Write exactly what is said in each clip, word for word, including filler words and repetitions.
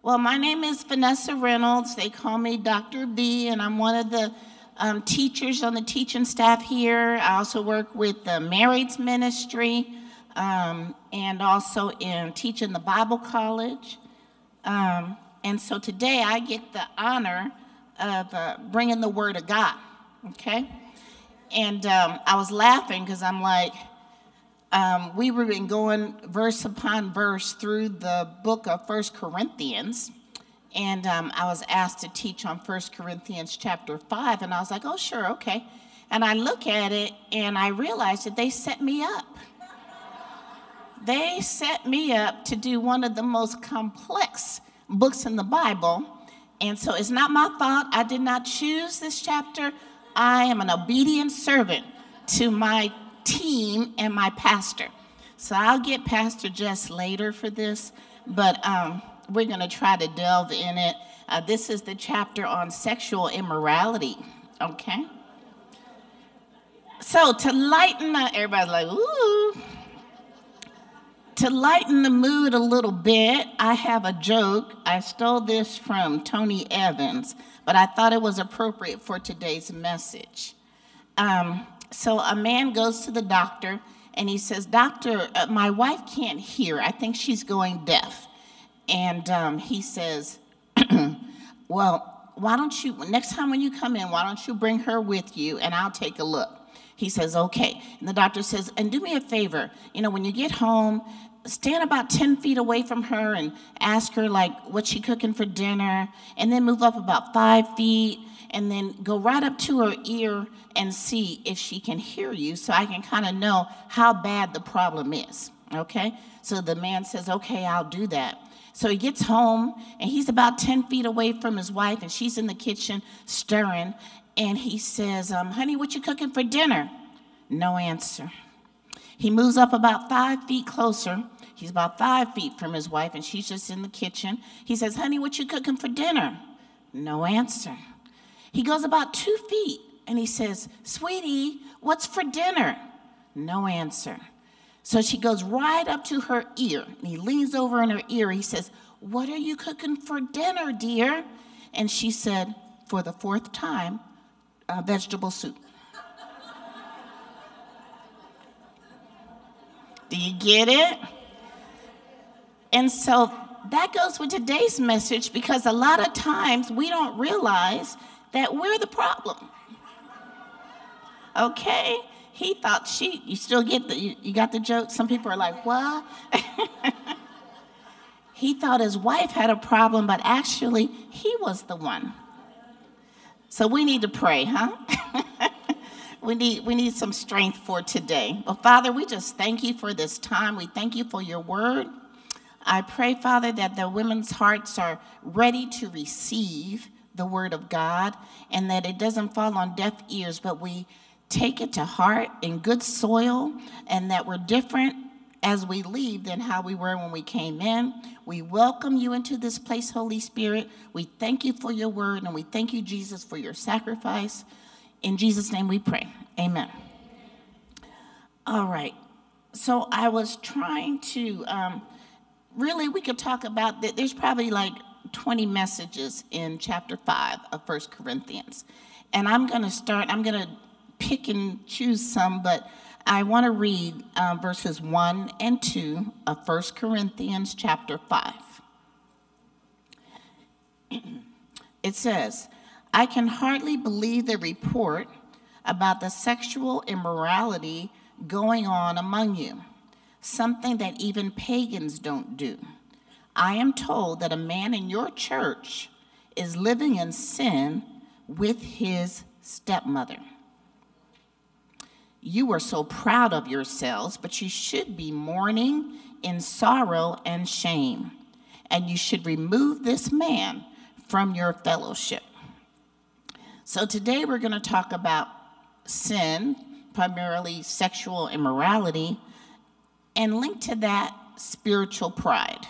Well, my name is Vanessa Reynolds. They call me Doctor V, and I'm one of the um, teachers on the teaching staff here. I also work with the Marrieds Ministry um, and also in teaching the Bible College. Um, and so today I get the honor of uh, bringing the Word of God, okay? And um, I was laughing because I'm like, um, we were been going verse upon verse through the book of First Corinthians, and um, I was asked to teach on First Corinthians chapter five, and I was like, oh, sure, okay. And I look at it, and I realized that they set me up. They set me up to do one of the most complex books in the Bible, and so it's not my fault. I did not choose this chapter. I am an obedient servant to my team and my pastor. So I'll get Pastor Jess later for this, but um, we're going to try to delve in it. Uh, this is the chapter on sexual immorality, okay? So to lighten up, everybody's like, ooh. To lighten the mood a little bit, I have a joke. I stole this from Tony Evans, but I thought it was appropriate for today's message. Um, so a man goes to the doctor, and he says, Doctor, uh, my wife can't hear. I think she's going deaf. And um, he says, well, why don't you, next time when you come in, why don't you bring her with you, and I'll take a look. He says, okay. And the doctor says, and do me a favor. You know, when you get home, stand about ten feet away from her and ask her, like, what's she cooking for dinner, and then move up about five feet, and then go right up to her ear and see if she can hear you so I can kind of know how bad the problem is, okay? So the man says, okay, I'll do that. So he gets home, and he's about ten feet away from his wife, and she's in the kitchen stirring, and he says, um, honey, what you cooking for dinner? No answer. He moves up about five feet closer. He's about five feet from his wife, and she's just in the kitchen. He says, honey, what you cooking for dinner? No answer. He goes about two feet, and he says, sweetie, what's for dinner? No answer. So she goes right up to her ear, and he leans over in her ear. He says, what are you cooking for dinner, dear? And she said, for the fourth time, uh, vegetable soup. Do you get it? And so that goes with today's message, because a lot of times we don't realize that we're the problem. Okay? He thought she, you still get the, you, you got the joke? Some people are like, what? He thought his wife had a problem, but actually he was the one. So we need to pray, huh? We need we need some strength for today. Well, Father, we just thank you for this time. We thank you for your word. I pray, Father, that the women's hearts are ready to receive the word of God, and that it doesn't fall on deaf ears, but we take it to heart in good soil, and that we're different as we leave than how we were when we came in. We welcome you into this place, Holy Spirit. We thank you for your word, and we thank you, Jesus, for your sacrifice. In Jesus' name we pray. Amen. All right. So I was trying to, um, really, we could talk about that. There's probably like twenty messages in chapter five of First Corinthians. And I'm going to start, I'm going to pick and choose some, but I want to read uh, verses one and two of First Corinthians chapter five. It says, I can hardly believe the report about the sexual immorality going on among you, something that even pagans don't do. I am told that a man in your church is living in sin with his stepmother. You are so proud of yourselves, but you should be mourning in sorrow and shame, and you should remove this man from your fellowship. So today we're going to talk about sin, primarily sexual immorality, and link to that spiritual pride.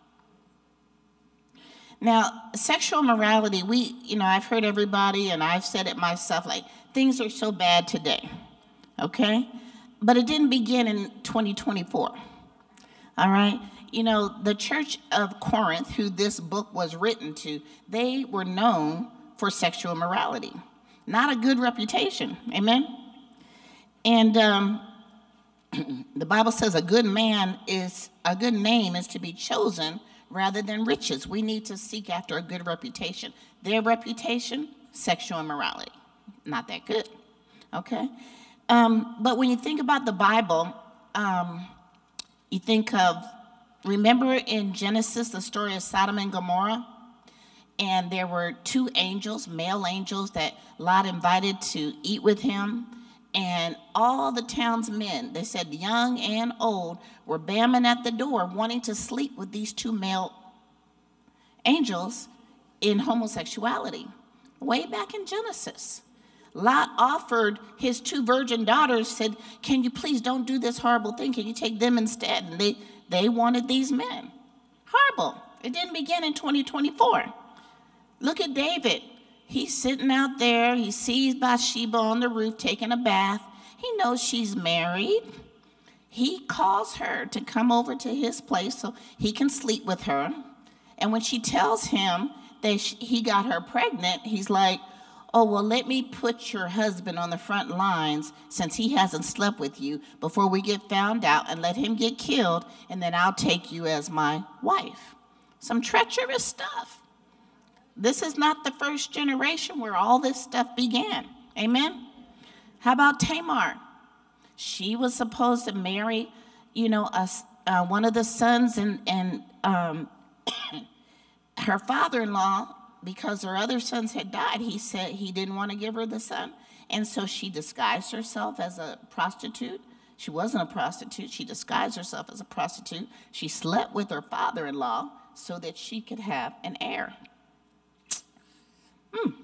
Now, sexual immorality, we, you know, I've heard everybody, and I've said it myself, like, things are so bad today, okay? But it didn't begin in twenty twenty-four, all right? You know, the church of Corinth, who this book was written to, they were known for sexual immorality. Not a good reputation, amen? And um, the Bible says a good man is, a good name is to be chosen rather than riches. We need to seek after a good reputation. Their reputation, sexual immorality. Not that good, okay? Um, but when you think about the Bible, um, you think of, remember in Genesis, the story of Sodom and Gomorrah? And there were two angels, male angels, that Lot invited to eat with him. And all the town's men, they said young and old, were bamming at the door wanting to sleep with these two male angels in homosexuality. Way back in Genesis. Lot offered his two virgin daughters, said, can you please don't do this horrible thing? Can you take them instead? And they, they wanted these men. Horrible. It didn't begin in twenty twenty-four. Look at David. He's sitting out there. He sees Bathsheba on the roof taking a bath. He knows she's married. He calls her to come over to his place so he can sleep with her. And when she tells him that he got her pregnant, he's like, oh, well, let me put your husband on the front lines since he hasn't slept with you before we get found out, and let him get killed, and then I'll take you as my wife. Some treacherous stuff. This is not the first generation where all this stuff began. Amen? How about Tamar? She was supposed to marry, you know, a, uh, one of the sons, and, and um, her father-in-law, because her other sons had died, he said he didn't want to give her the son. And so she disguised herself as a prostitute. She wasn't a prostitute. She disguised herself as a prostitute. She slept with her father-in-law so that she could have an heir. Hmm.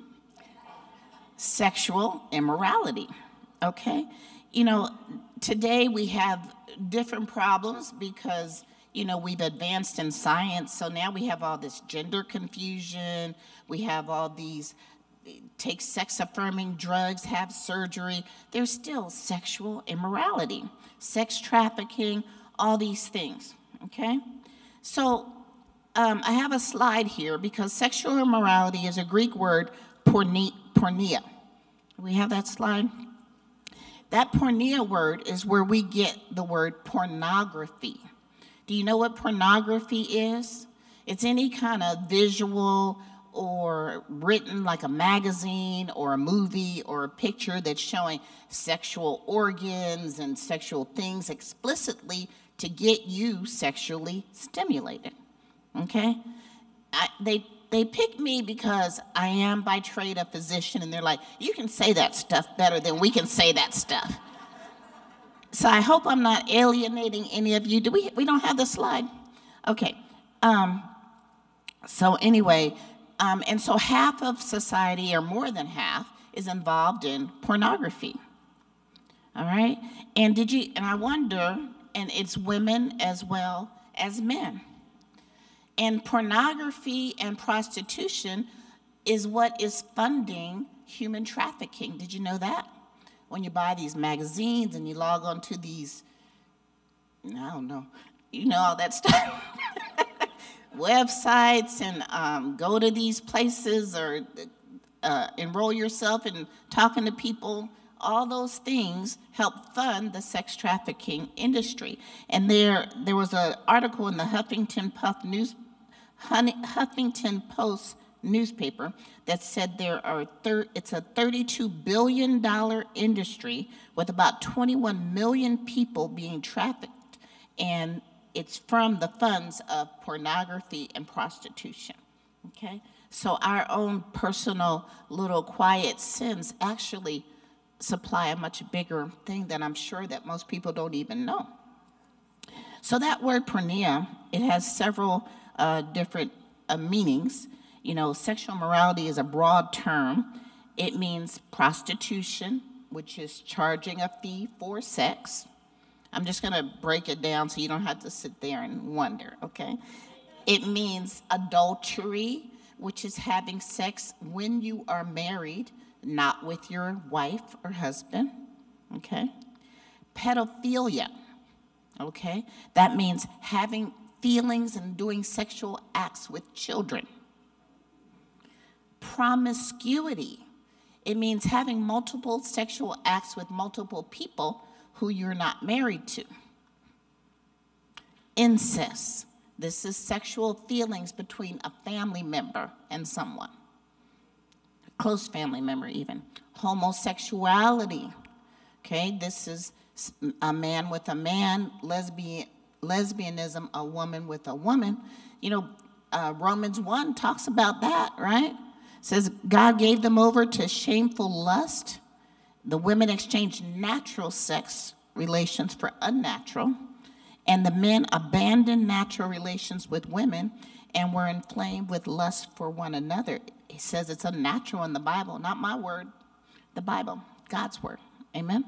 Sexual immorality, okay? You know, today we have different problems because, you know, we've advanced in science, so now we have all this gender confusion. We have all these, take sex-affirming drugs, have surgery. There's still sexual immorality, sex trafficking, all these things, okay? So um, I have a slide here because sexual immorality is a Greek word, porneia. We have that slide? That porneia word is where we get the word pornography. Do you know what pornography is? It's any kind of visual or written, like a magazine or a movie or a picture that's showing sexual organs and sexual things explicitly to get you sexually stimulated, okay? I, they, they pick me because I am by trade a physician, and they're like, you can say that stuff better than we can say that stuff. So I hope I'm not alienating any of you. Do we, we don't have the slide? Okay. Um, so anyway, um, and so half of society, or more than half, is involved in pornography. All right? And did you, and I wonder, and it's women as well as men. And pornography and prostitution is what is funding human trafficking. Did you know that? When you buy these magazines and you log on to these, I don't know, you know, all that stuff, websites, and um, go to these places or uh, enroll yourself in talking to people, all those things help fund the sex trafficking industry. And there, there was an article in the Huffington Post news, Huffington Post newspaper that said there are thir- it's a thirty-two billion dollars industry with about twenty-one million people being trafficked, and it's from the funds of pornography and prostitution, okay? So our own personal little quiet sins actually supply a much bigger thing that I'm sure that most people don't even know. So that word porneia, it has several uh, different uh, meanings. You know, sexual morality is a broad term. It means prostitution, which is charging a fee for sex. I'm just going to break it down so you don't have to sit there and wonder, okay? It means adultery, which is having sex when you are married, not with your wife or husband, okay? Pedophilia, okay? That means having feelings and doing sexual acts with children. Promiscuity, it means having multiple sexual acts with multiple people who you're not married to. Incest, this is sexual feelings between a family member and someone, a close family member even. Homosexuality, okay, this is a man with a man. Lesbian, lesbianism, a woman with a woman. You know, uh, Romans one talks about that, right? It says God gave them over to shameful lust. The women exchanged natural sex relations for unnatural, and the men abandoned natural relations with women and were inflamed with lust for one another. He says it's unnatural in the Bible, not my word, the Bible, God's word. Amen?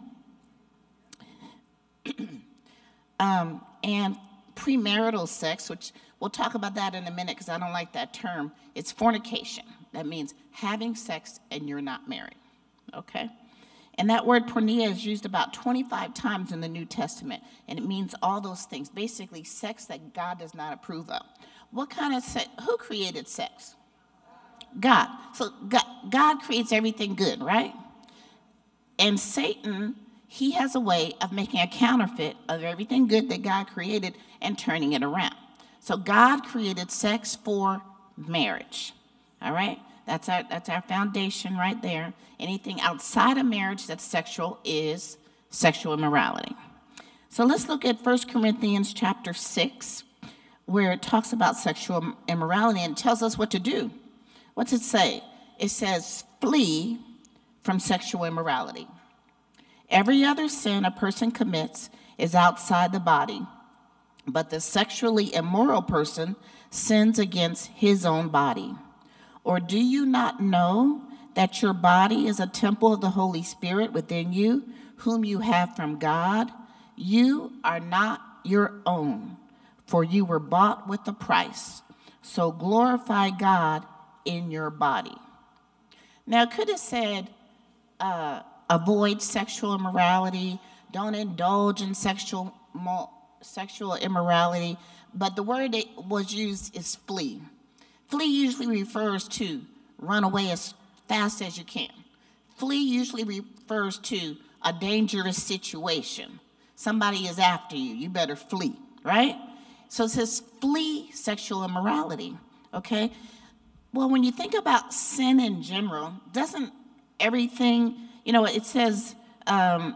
um, and premarital sex, which we'll talk about that in a minute because I don't like that term. It's fornication. That means having sex and you're not married, okay? And that word porneia is used about twenty-five times in the New Testament, and it means all those things, basically sex that God does not approve of. What kind of sex? Who created sex? God. So God, God creates everything good, right? And Satan, he has a way of making a counterfeit of everything good that God created and turning it around. So God created sex for marriage, all right? That's our, that's our foundation right there. Anything outside of marriage that's sexual is sexual immorality. So let's look at First Corinthians chapter six, where it talks about sexual immorality and tells us what to do. What's it say? It says, flee from sexual immorality. Every other sin a person commits is outside the body, but the sexually immoral person sins against his own body. Or do you not know that your body is a temple of the Holy Spirit within you, whom you have from God? You are not your own, for you were bought with a price. So glorify God in your body. Now, it could have said, uh, avoid sexual immorality, don't indulge in sexual, sexual immorality, but the word that was used is flee. Flee usually refers to run away as fast as you can. Flee usually refers to a dangerous situation. Somebody is after you, you better flee, right? So it says flee sexual immorality, okay? Well, when you think about sin in general, doesn't everything, you know, it says um,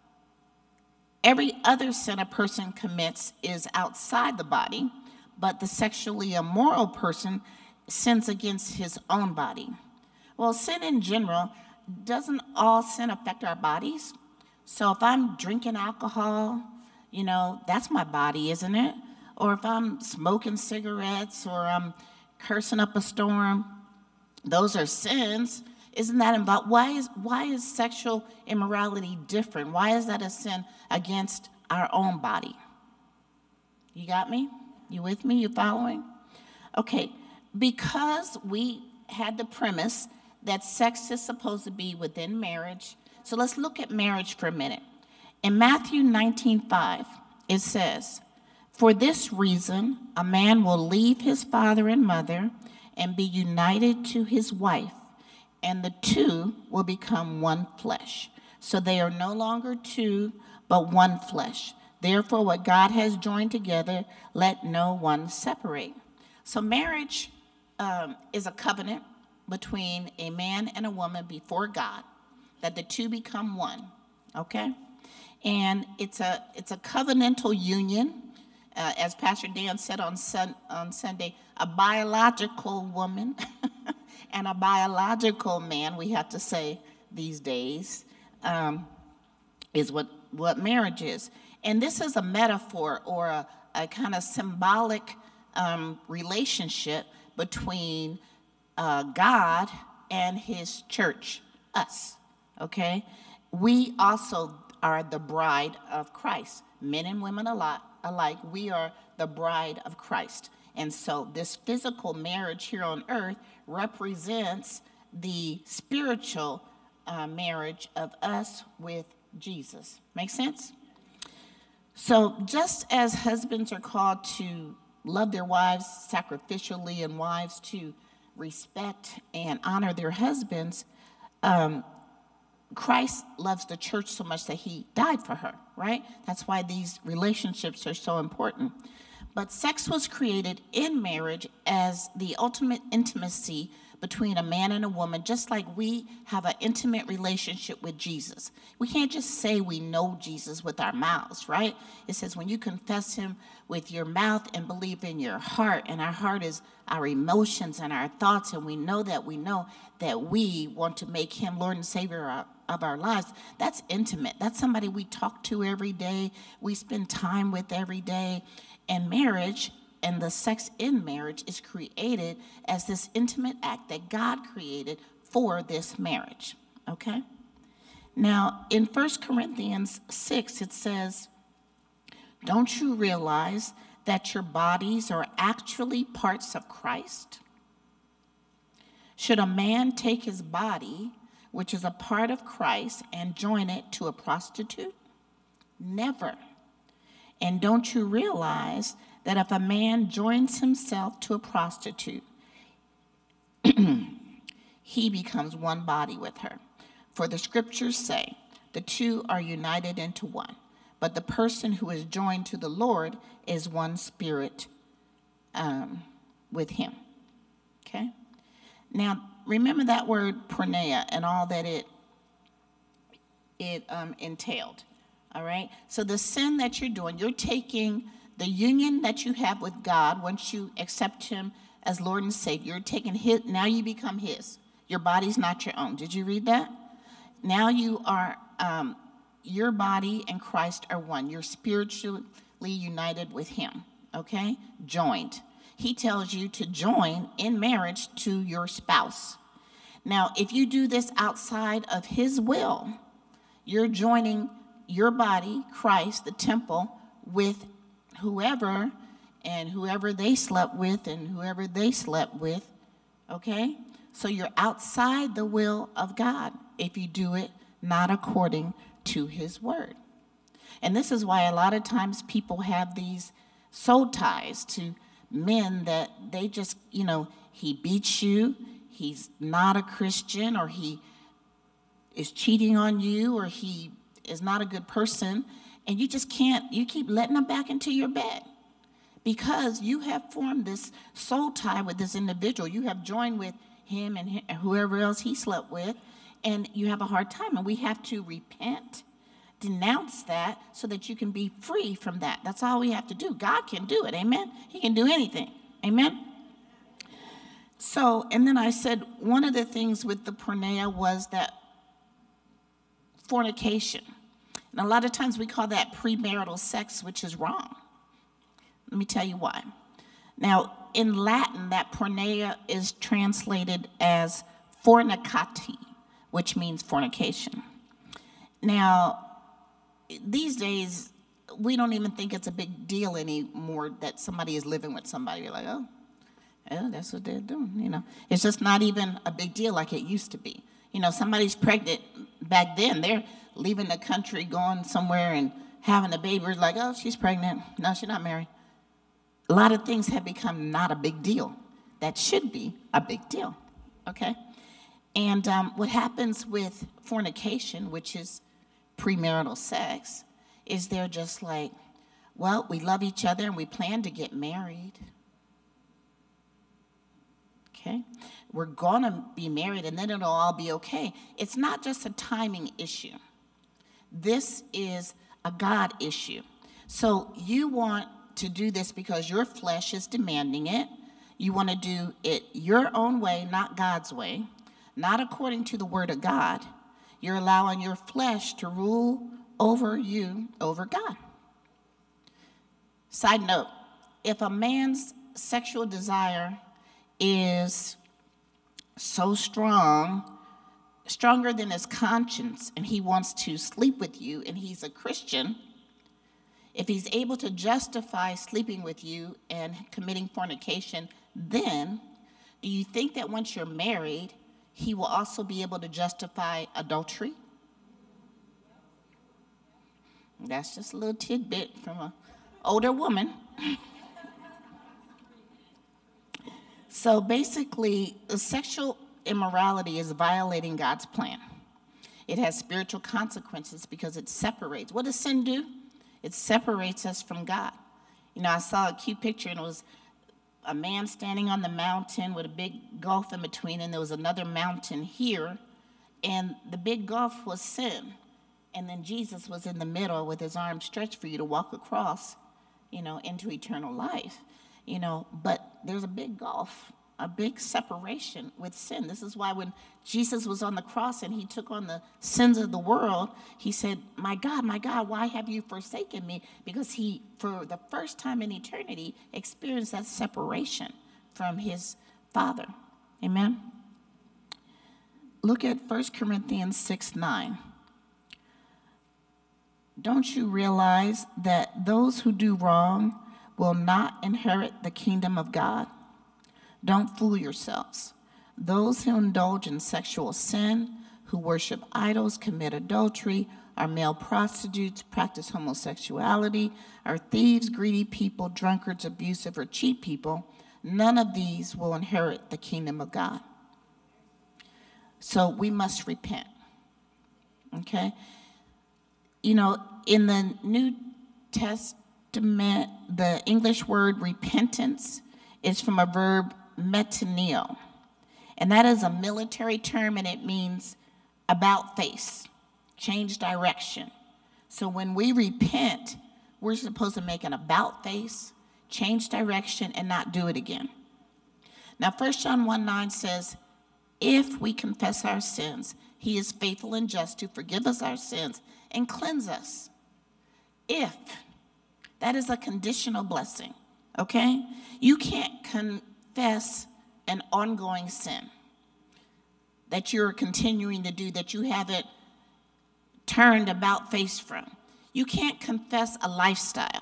every other sin a person commits is outside the body, but the sexually immoral person sins against his own body. Well, sin in general, doesn't all sin affect our bodies? So if I'm drinking alcohol, you know, that's my body, isn't it? Or if I'm smoking cigarettes or I'm cursing up a storm, those are sins. Isn't that about why is why is sexual immorality different? Why is that a sin against our own body? You got me? You with me? You following? Okay, because we had the premise that sex is supposed to be within marriage. So let's look at marriage for a minute. In Matthew nineteen five, it says, "For this reason, a man will leave his father and mother and be united to his wife, and the two will become one flesh. So they are no longer two, but one flesh. Therefore, what God has joined together, let no one separate." So marriage um, is a covenant between a man and a woman before God, that the two become one, okay? And it's a it's a covenantal union, uh, as Pastor Dan said on, sun, on Sunday, a biological woman and a biological man, we have to say these days, um, is what, what marriage is. And this is a metaphor or a, a kind of symbolic um, relationship between uh, God and his church, us, okay? We also are the bride of Christ. Men and women alike, alike, we are the bride of Christ. And so this physical marriage here on earth represents the spiritual uh, marriage of us with Jesus. Make sense? So just as husbands are called to love their wives sacrificially and wives to respect and honor their husbands, um, Christ loves the church so much that he died for her, right? That's why these relationships are so important. But sex was created in marriage as the ultimate intimacy between a man and a woman, just like we have an intimate relationship with Jesus. We can't just say we know Jesus with our mouths, right? It says when you confess him with your mouth and believe in your heart, and our heart is our emotions and our thoughts, and we know that we know that we want to make him Lord and Savior of our lives. That's intimate. That's somebody we talk to every day, we spend time with every day. And marriage and the sex in marriage is created as this intimate act that God created for this marriage, okay? Now, in First Corinthians six, it says, don't you realize that your bodies are actually parts of Christ? Should a man take his body, which is a part of Christ, and join it to a prostitute? Never. And don't you realize that if a man joins himself to a prostitute, he becomes one body with her? For the scriptures say, the two are united into one. But the person who is joined to the Lord is one spirit um, with him. Okay? Now, remember that word porneia and all that it, it um, entailed. All right? So the sin that you're doing, you're taking the union that you have with God once you accept him as Lord and Savior. You're taking his, now you become his. Your body's not your own. Did you read that? Now you are, um, your body and Christ are one. You're spiritually united with him, okay? Joined. He tells you to join in marriage to your spouse. Now, if you do this outside of his will, you're joining your body, Christ, the temple, with whoever and whoever they slept with and whoever they slept with, okay? So you're outside the will of God if you do it not according to his word. And this is why a lot of times people have these soul ties to men that they just, you know, he beats you, he's not a Christian, or he is cheating on you, or he is not a good person, and you just can't, you keep letting them back into your bed because you have formed this soul tie with this individual. You have joined with him and whoever else he slept with, and you have a hard time. And we have to repent, denounce that, so that you can be free from that. That's all we have to do. God can do it, amen? He can do anything, amen? So, and then I said one of the things with the porneia was that fornication. And a lot of times we call that premarital sex, which is wrong. Let me tell you why. Now, in Latin, that porneia is translated as fornicati, which means fornication. Now, these days, we don't even think it's a big deal anymore that somebody is living with somebody. You're like, oh, yeah, that's what they're doing, you know. It's just not even a big deal like it used to be. You know, somebody's pregnant back then, they're leaving the country, going somewhere and having a baby. We're like, oh, she's pregnant. No, she's not married. A lot of things have become not a big deal. That should be a big deal, okay? And um, what happens with fornication, which is premarital sex, is they're just like, well, we love each other and we plan to get married. Okay? We're going to be married and then it'll all be okay. It's not just a timing issue. This is a God issue. So you want to do this because your flesh is demanding it. You want to do it your own way, not God's way, not according to the word of God. You're allowing your flesh to rule over you, over God. Side note, if a man's sexual desire is so strong, stronger than his conscience, and he wants to sleep with you, and he's a Christian, if he's able to justify sleeping with you and committing fornication, then do you think that once you're married, he will also be able to justify adultery? That's just a little tidbit from an older woman. So basically, sexual immorality is violating God's plan. It has spiritual consequences because it separates. What does sin do? It separates us from God. You know, I saw a cute picture, and it was a man standing on the mountain with a big gulf in between, and there was another mountain here, and the big gulf was sin. And then Jesus was in the middle with his arms stretched for you to walk across, you know, into eternal life. You know, but there's a big gulf, a big separation with sin. This is why when Jesus was on the cross and he took on the sins of the world, he said, my God, my God, why have you forsaken me? Because he, for the first time in eternity, experienced that separation from his Father. Amen? Look at First Corinthians six nine. Don't you realize that those who do wrong will not inherit the kingdom of God? Don't fool yourselves. Those who indulge in sexual sin, who worship idols, commit adultery, are male prostitutes, practice homosexuality, are thieves, greedy people, drunkards, abusive, or cheat people, none of these will inherit the kingdom of God. So we must repent. Okay? You know, in the New Testament, the English word repentance is from a verb metaneo. And that is a military term, and it means about face, change direction. So when we repent, we're supposed to make an about face, change direction, and not do it again. Now, First John one nine says, if we confess our sins, he is faithful and just to forgive us our sins and cleanse us. If. That is a conditional blessing, okay? You can't confess an ongoing sin that you're continuing to do, that you haven't turned about face from. You can't confess a lifestyle.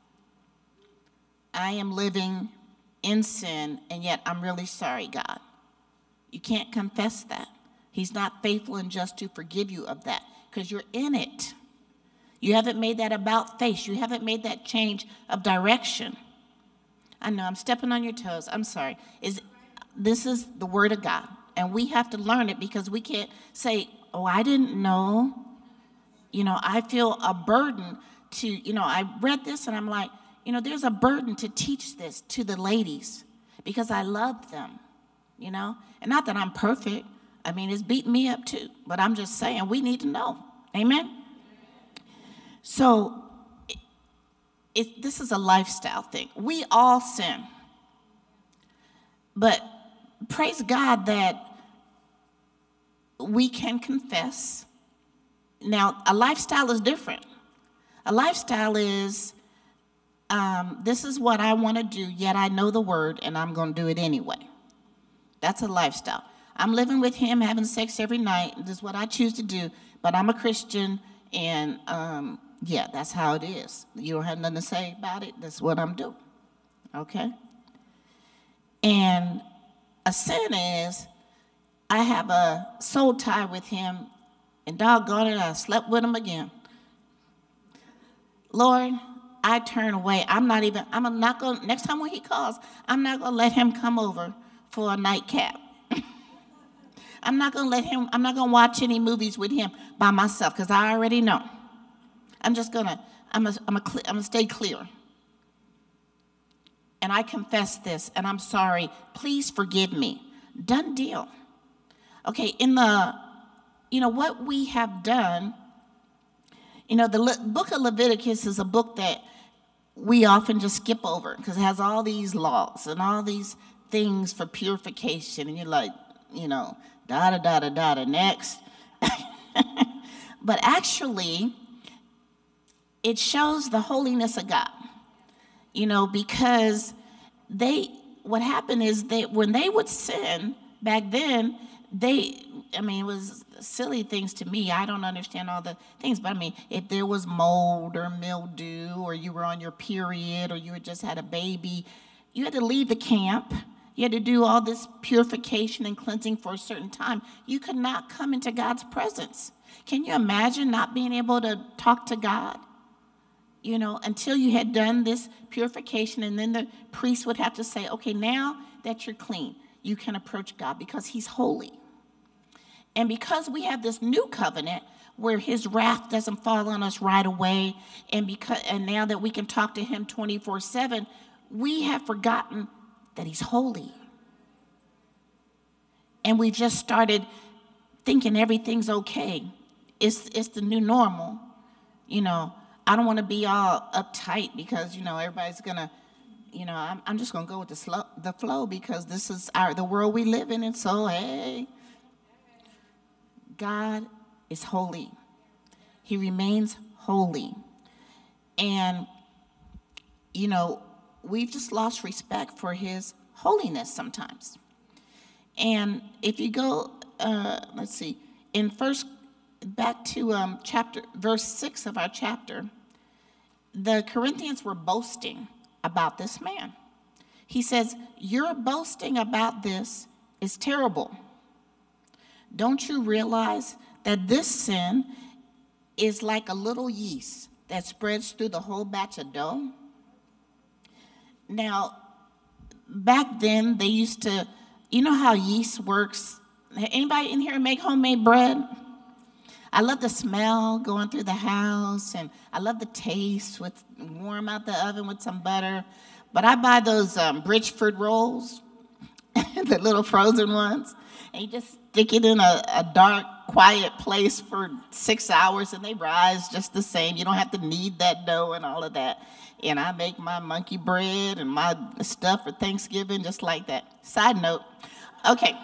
I am living in sin, and yet I'm really sorry, God. You can't confess that. He's not faithful and just to forgive you of that because you're in it. You haven't made that about face. You haven't made that change of direction. I know I'm stepping on your toes. I'm sorry. Is this is the word of God, and we have to learn it because we can't say, oh, I didn't know. You know, I feel a burden to, you know, I read this and I'm like, you know, there's a burden to teach this to the ladies because I love them, you know, and not that I'm perfect. I mean, it's beating me up too, but I'm just saying we need to know. Amen? So it, it, this is a lifestyle thing. We all sin. But praise God that we can confess. Now, a lifestyle is different. A lifestyle is, um, this is what I want to do, yet I know the word, and I'm going to do it anyway. That's a lifestyle. I'm living with him, having sex every night. This is what I choose to do, but I'm a Christian, and um, yeah, that's how it is. You don't have nothing to say about it. That's what I'm doing, okay? And a sin is, I have a soul tie with him, and doggone it, I slept with him again. Lord, I turn away. I'm not even, I'm not going to, next time when he calls, I'm not going to let him come over for a nightcap. I'm not going to let him, I'm not going to watch any movies with him by myself because I already know. I'm just going to, I'm going I'm to stay clear. And I confess this, and I'm sorry. Please forgive me. Done deal. Okay, in the, you know, what we have done, you know, the Le- book of Leviticus is a book that we often just skip over because it has all these laws and all these things for purification. And you're like, you know, da da da da da, next. But actually, it shows the holiness of God, you know, because they, what happened is that when they would sin back then, they, I mean, it was silly things to me. I don't understand all the things, but I mean, if there was mold or mildew, or you were on your period, or you had just had a baby, you had to leave the camp. You had to do all this purification and cleansing for a certain time. You could not come into God's presence. Can you imagine not being able to talk to God? You know, until you had done this purification, and then the priest would have to say, okay, now that you're clean, you can approach God because he's holy. And because we have this new covenant where his wrath doesn't fall on us right away, and because and now that we can talk to him twenty-four seven, we have forgotten that he's holy. And we've just started thinking everything's okay. It's it's the new normal. You know, I don't want to be all uptight because, you know, everybody's going to, you know, I'm, I'm just going to go with the, slow, the flow because this is our the world we live in. And so, hey, God is holy. He remains holy. And, you know, we've just lost respect for his holiness sometimes. And if you go, uh, let's see, in first, back to um, chapter, verse six of our chapter, the Corinthians were boasting about this man. He says, your boasting about this is terrible. Don't you realize that this sin is like a little yeast that spreads through the whole batch of dough? Now, back then, they used to, you know how yeast works? Anybody in here make homemade bread? I love the smell going through the house, and I love the taste with warm out the oven with some butter. But I buy those um, Bridgeford rolls, the little frozen ones, and you just stick it in a, a dark, quiet place for six hours, and they rise just the same. You don't have to knead that dough and all of that. And I make my monkey bread and my stuff for Thanksgiving just like that. Side note, okay.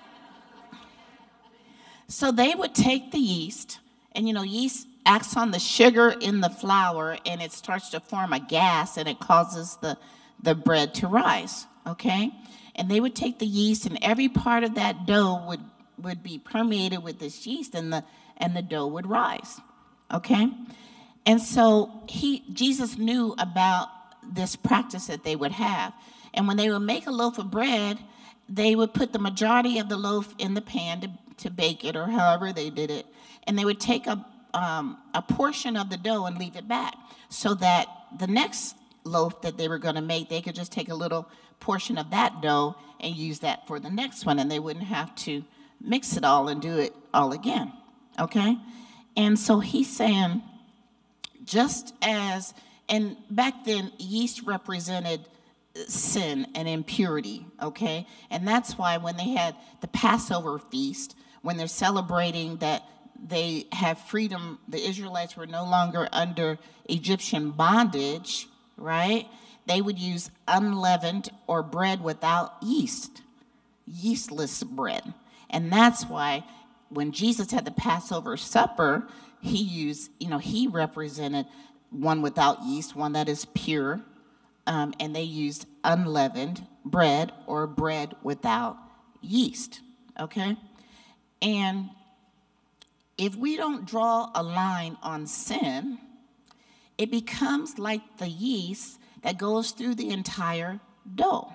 So they would take the yeast, and you know, yeast acts on the sugar in the flour, and it starts to form a gas, and it causes the, the bread to rise, okay? And they would take the yeast, and every part of that dough would, would be permeated with this yeast, and the, and the dough would rise, okay? And so he, Jesus knew about this practice that they would have. And when they would make a loaf of bread, they would put the majority of the loaf in the pan to, to bake it, or however they did it. And they would take a, um, a portion of the dough and leave it back so that the next loaf that they were going to make, they could just take a little portion of that dough and use that for the next one, and they wouldn't have to mix it all and do it all again, okay? And so he's saying, just as, and back then, yeast represented sin and impurity, okay? And that's why when they had the Passover feast, when they're celebrating that they have freedom, the Israelites were no longer under Egyptian bondage, right? They would use unleavened or bread without yeast, yeastless bread. And that's why when Jesus had the Passover supper, he used, you know, he represented one without yeast, one that is pure, um, and they used unleavened bread or bread without yeast, okay? And if we don't draw a line on sin, it becomes like the yeast that goes through the entire dough.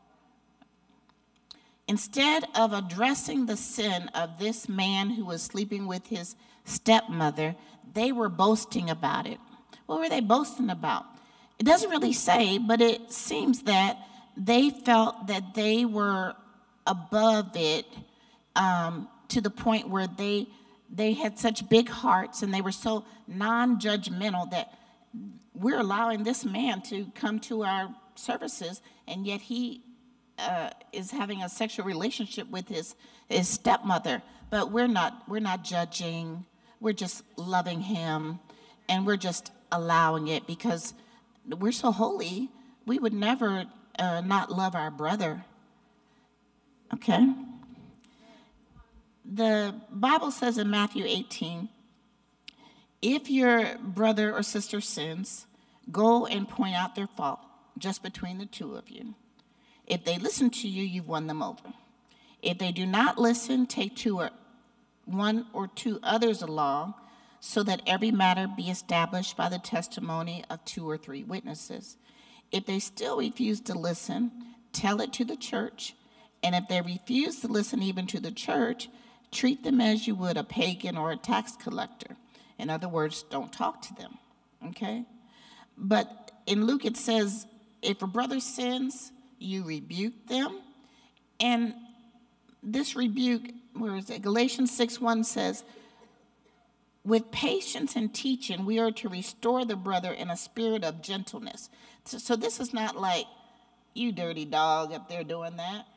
Instead of addressing the sin of this man who was sleeping with his stepmother, they were boasting about it. What were they boasting about? It doesn't really say, but it seems that they felt that they were above it um, to the point where they they had such big hearts and they were so non-judgmental that we're allowing this man to come to our services, and yet he uh, is having a sexual relationship with his his stepmother. But we're not we're not judging. We're just loving him, and we're just allowing it because we're so holy. We would never uh, not love our brother. Okay? The Bible says in Matthew eighteen, if your brother or sister sins, go and point out their fault just between the two of you. If they listen to you, you've won them over. If they do not listen, take two or one or two others along, so that every matter be established by the testimony of two or three witnesses. If they still refuse to listen, tell it to the church. And if they refuse to listen even to the church, treat them as you would a pagan or a tax collector. In other words, don't talk to them, okay? But in Luke it says, if a brother sins, you rebuke them. And this rebuke, where is it? Galatians six one says, with patience and teaching, we are to restore the brother in a spirit of gentleness. So, so this is not like, you dirty dog up there doing that.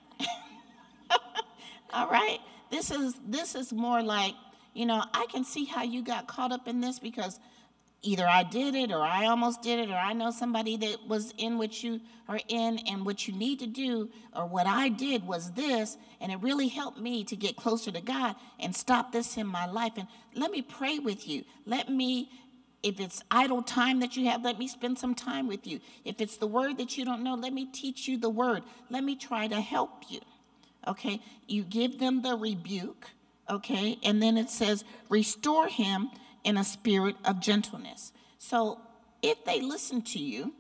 All right? This is this is more like, you know, I can see how you got caught up in this because either I did it or I almost did it or I know somebody that was in what you are in, and what you need to do or what I did was this, and it really helped me to get closer to God and stop this in my life. And let me pray with you. Let me, if it's idle time that you have, let me spend some time with you. If it's the word that you don't know, let me teach you the word. Let me try to help you. Okay, you give them the rebuke, okay, and then it says, restore him in a spirit of gentleness. So if they listen to you,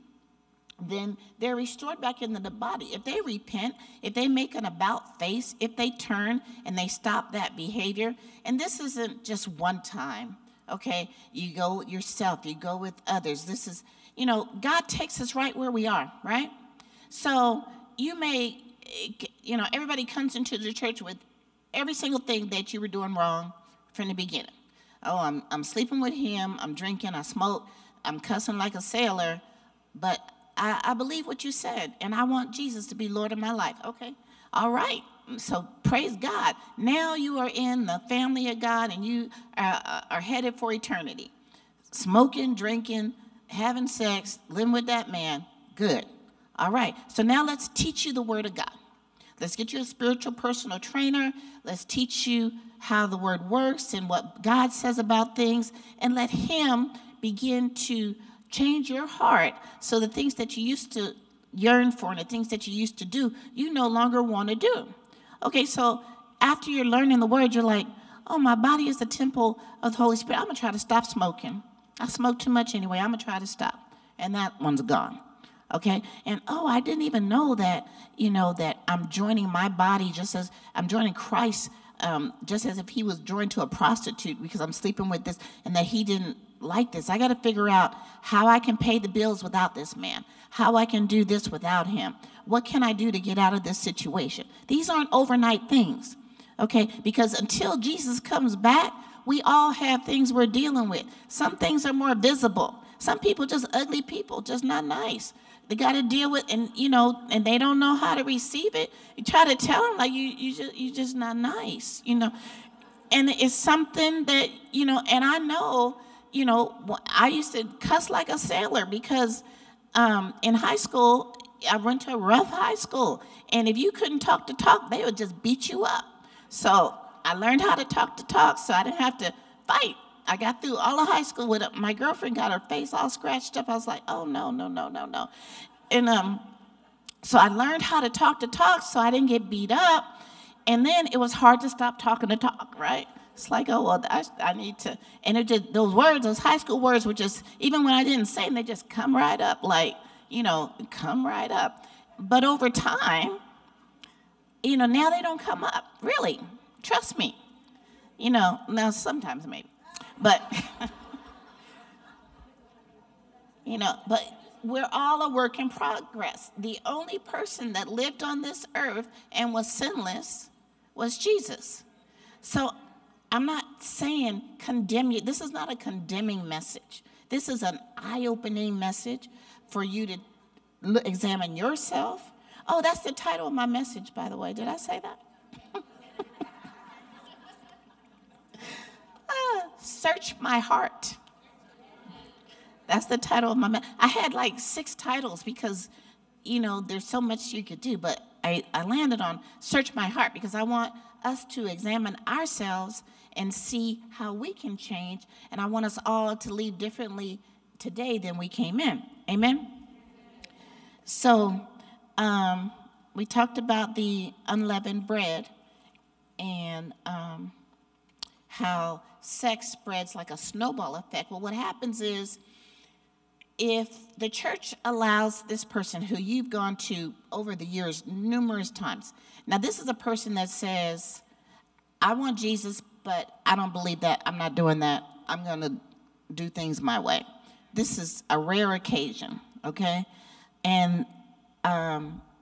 then they're restored back into the body. If they repent, if they make an about face, if they turn and they stop that behavior, and this isn't just one time, okay, you go yourself, you go with others. This is, you know, God takes us right where we are, right? So you may, you know, everybody comes into the church with every single thing that you were doing wrong from the beginning. Oh, I'm I'm sleeping with him, I'm drinking, I smoke, I'm cussing like a sailor, but I, I believe what you said, and I want Jesus to be Lord of my life. Okay, all right. So praise God. Now you are in the family of God, and you are, are headed for eternity. Smoking, drinking, having sex, living with that man, good. All right, so now let's teach you the word of God. Let's get you a spiritual personal trainer. Let's teach you how the word works and what God says about things, and let him begin to change your heart so the things that you used to yearn for and the things that you used to do, you no longer want to do. Okay, so after you're learning the word, you're like, oh, my body is the temple of the Holy Spirit. I'm going to try to stop smoking. I smoke too much anyway. I'm going to try to stop. And that one's gone. Okay, and oh, I didn't even know that, you know, that I'm joining my body just as I'm joining Christ, um, just as if he was joined to a prostitute because I'm sleeping with this, and that he didn't like this. I got to figure out how I can pay the bills without this man, how I can do this without him. What can I do to get out of this situation? These aren't overnight things, okay, because until Jesus comes back, we all have things we're dealing with. Some things are more visible. Some people just ugly people, just not nice. They got to deal with, and you know, and they don't know how to receive it. You try to tell them like you, you just, you just not nice, you know. And it's something that, you know, and I know, you know, I used to cuss like a sailor because um, in high school, I went to a rough high school, and if you couldn't talk to talk, they would just beat you up. So I learned how to talk to talk, so I didn't have to fight. I got through all of high school with it. My girlfriend got her face all scratched up. I was like, oh, no, no, no, no, no. And um, so I learned how to talk to talk so I didn't get beat up. And then it was hard to stop talking to talk, right? It's like, oh, well, I, I need to. And it just, those words, those high school words were just, even when I didn't say them, they just come right up, like, you know, come right up. But over time, you know, now they don't come up, really. Trust me. You know, now sometimes maybe. But, you know, but we're all a work in progress. The only person that lived on this earth and was sinless was Jesus. So I'm not saying condemn you. This is not a condemning message. This is an eye-opening message for you to look, examine yourself. Oh, that's the title of my message, by the way. Did I say that? Search my heart. That's the title of my message. I had like six titles because, you know, there's so much you could do, but I, I landed on search my heart because I want us to examine ourselves and see how we can change, and I want us all to leave differently today than we came in. Amen? So um, we talked about the unleavened bread and um, how sex spreads like a snowball effect. Well, what happens is if the church allows this person who you've gone to over the years numerous times. Now, this is a person that says, I want Jesus, but I don't believe that. I'm not doing that. I'm going to do things my way. This is a rare occasion, okay? And um,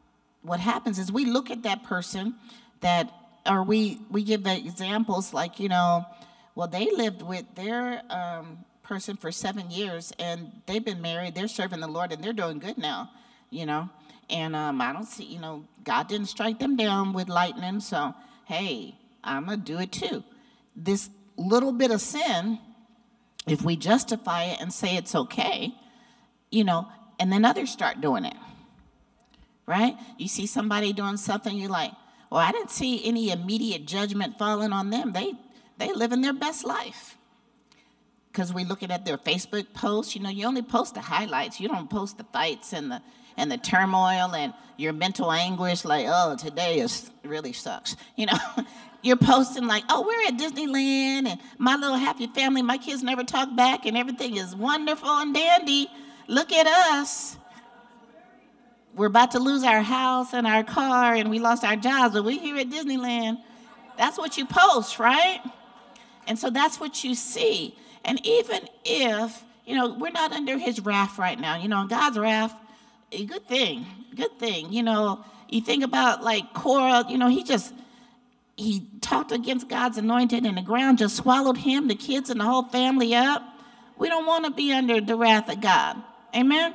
what happens is we look at that person that, or we, we give the examples like, you know, well, they lived with their um, person for seven years and they've been married, they're serving the Lord and they're doing good now, you know. And um, I don't see, you know, God didn't strike them down with lightning, so hey, I'm going to do it too. This little bit of sin, if we justify it and say it's okay, you know, and then others start doing it, right? You see somebody doing something, you're like, well, I didn't see any immediate judgment falling on them. They they living their best life. Because we're looking at their Facebook posts, you know, you only post the highlights. You don't post the fights and the and the turmoil and your mental anguish, like, oh, today is really sucks. You know, you're posting like, oh, we're at Disneyland and my little happy family, my kids never talk back and everything is wonderful and dandy. Look at us. We're about to lose our house and our car and we lost our jobs, but we're here at Disneyland. That's what you post, right? And so that's what you see. And even if, you know, we're not under his wrath right now, you know, God's wrath, a good thing, good thing. You know, you think about like Korah, you know, he just, he talked against God's anointed and the ground just swallowed him, the kids and the whole family up. We don't want to be under the wrath of God. Amen?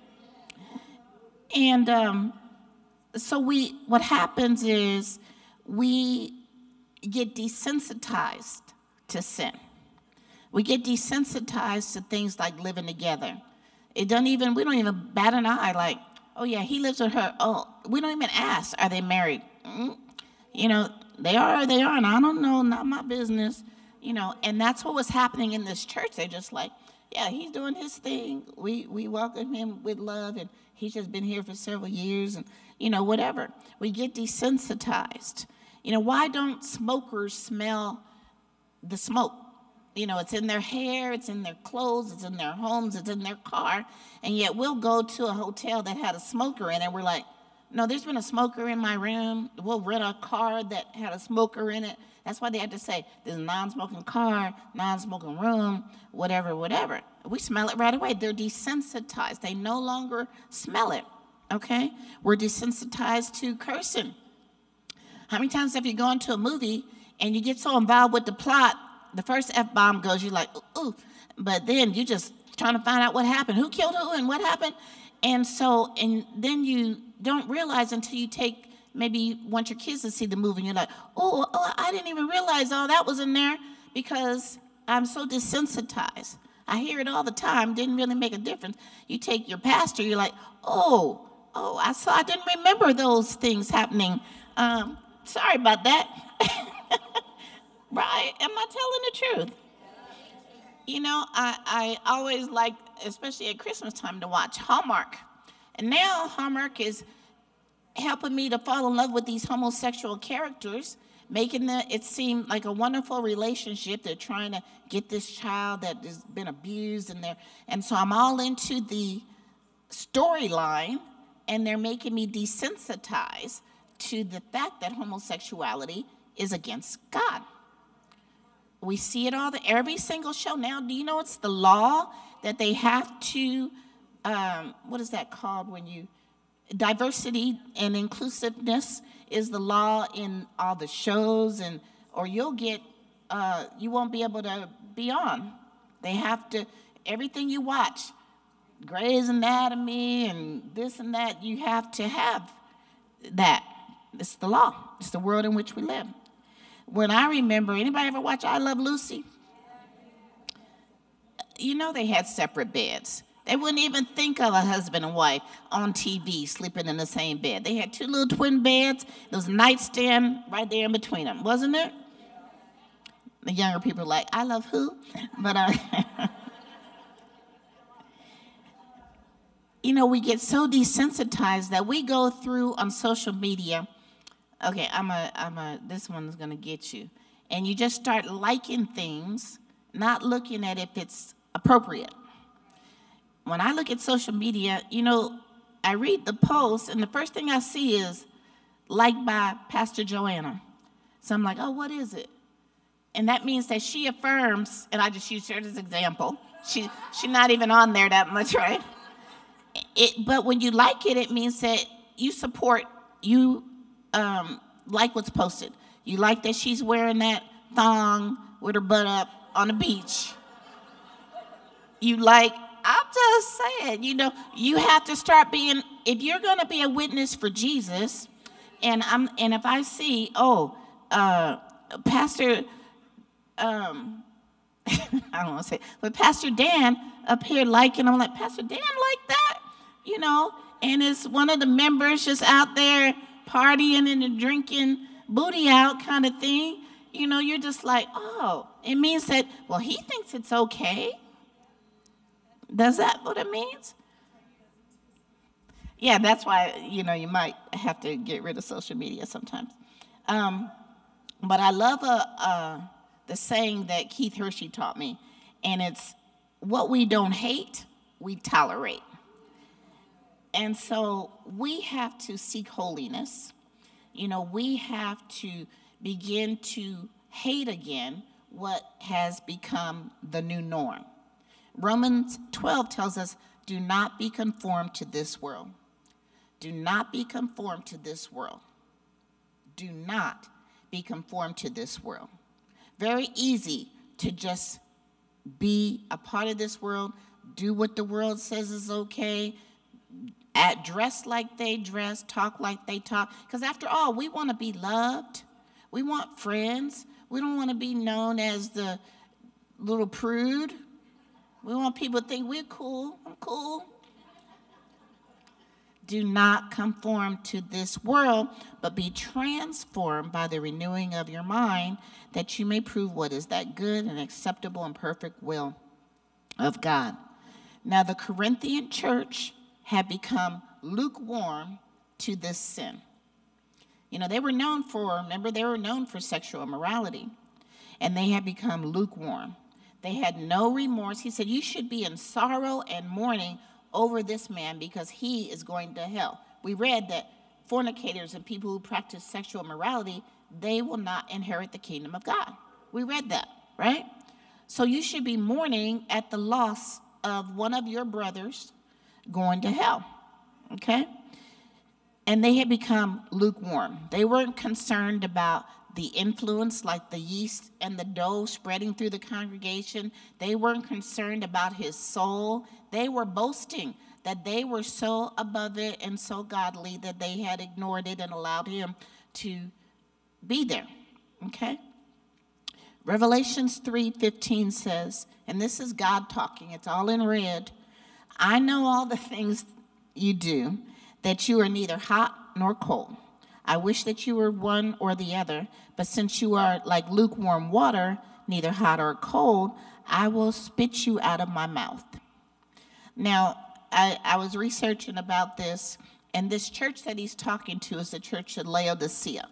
And um, so we, what happens is we get desensitized to sin. We get desensitized to things like living together. It doesn't even, we don't even bat an eye like, oh yeah, he lives with her. Oh, we don't even ask, are they married? Mm-hmm. You know, they are or they aren't. I don't know, not my business. You know, and that's what was happening in this church. They're just like, yeah, he's doing his thing. We we welcome him with love, and he's just been here for several years, and, you know, whatever. We get desensitized. You know, why don't smokers smell the smoke? You know, it's in their hair, it's in their clothes, it's in their homes, it's in their car, and yet we'll go to a hotel that had a smoker in it. We're like, no, there's been a smoker in my room. We'll rent a car that had a smoker in it. That's why they had to say, there's a non-smoking car, non-smoking room, whatever, whatever. We smell it right away. They're desensitized. They no longer smell it, okay? We're desensitized to cursing. How many times have you gone to a movie and you get so involved with the plot, the first F-bomb goes, you're like, ooh, but then you just trying to find out what happened, who killed who and what happened. And so, and then you don't realize until you take, maybe you want your kids to see the movie and you're like, oh, oh, I didn't even realize all that was in there because I'm so desensitized. I hear it all the time, didn't really make a difference. You take your pastor, you're like, oh, oh, I saw, I didn't remember those things happening. Um, sorry about that. Right? Am I telling the truth? You know, I, I always like, especially at Christmas time, to watch Hallmark. And now Hallmark is helping me to fall in love with these homosexual characters, making the, it seem like a wonderful relationship. They're trying to get this child that has been abused, and they're, and so I'm all into the storyline, and they're making me desensitized to the fact that homosexuality is against God. We see it all, the, every single show now. Do you know it's the law that they have to, um, what is that called when you, diversity and inclusiveness is the law in all the shows, and or you'll get, uh, you won't be able to be on. They have to, everything you watch, Grey's Anatomy and this and that, you have to have that. It's the law. It's the world in which we live. When I remember, anybody ever watch I Love Lucy? You know they had separate beds. They wouldn't even think of a husband and wife on T V sleeping in the same bed. They had two little twin beds. There was a nightstand right there in between them, wasn't it? The younger people are like, I love who? But uh, you know, we get so desensitized that we go through on social media. Okay, I'm a, I'm a, this one's gonna get you. And you just start liking things, not looking at if it's appropriate. When I look at social media, you know, I read the post, and the first thing I see is liked by Pastor Joanna. So I'm like, oh, what is it? And that means that she affirms, and I just use her as an example. She, she's not even on there that much, right? It, but when you like it, it means that you support you um, like what's posted. You like that she's wearing that thong with her butt up on the beach. You like, I'm just saying, you know, you have to start being, if you're going to be a witness for Jesus, and I'm, and if I see, oh, uh, Pastor, um, I don't want to say, but Pastor Dan up here liking, I'm like, Pastor Dan like that, you know, and it's one of the members just out there partying and drinking booty out kind of thing, you know, you're just like, oh, it means that, well, he thinks it's okay. Does that what it means? Yeah, that's why, you know, you might have to get rid of social media sometimes. Um, but I love a, a, the saying that Keith Hershey taught me, and it's, what we don't hate, we tolerate. And so we have to seek holiness. You know, we have to begin to hate again what has become the new norm. Romans twelve tells us, do not be conformed to this world. Do not be conformed to this world. Do not be conformed to this world. Very easy to just be a part of this world, do what the world says is okay, act, dress like they dress, talk like they talk. Because after all, we want to be loved. We want friends. We don't want to be known as the little prude. We want people to think we're cool. I'm cool. Do not conform to this world, but be transformed by the renewing of your mind, that you may prove what is that good and acceptable and perfect will of God. Now, the Corinthian church had become lukewarm to this sin. You know, they were known for, remember, they were known for sexual immorality, and they had become lukewarm. They had no remorse. He said, you should be in sorrow and mourning over this man because he is going to hell. We read that fornicators and people who practice sexual immorality, they will not inherit the kingdom of God. We read that, right? So you should be mourning at the loss of one of your brothers going to hell, okay? And they had become lukewarm. They weren't concerned about the influence like the yeast and the dough spreading through the congregation. They weren't concerned about his soul. They were boasting that they were so above it and so godly that they had ignored it and allowed him to be there, okay? Revelations three fifteen says, and this is God talking, it's all in red, I know all the things you do, that you are neither hot nor cold. I wish that you were one or the other, but since you are like lukewarm water, neither hot or cold, I will spit you out of my mouth. Now, I, I was researching about this, and this church that he's talking to is the church of Laodicea.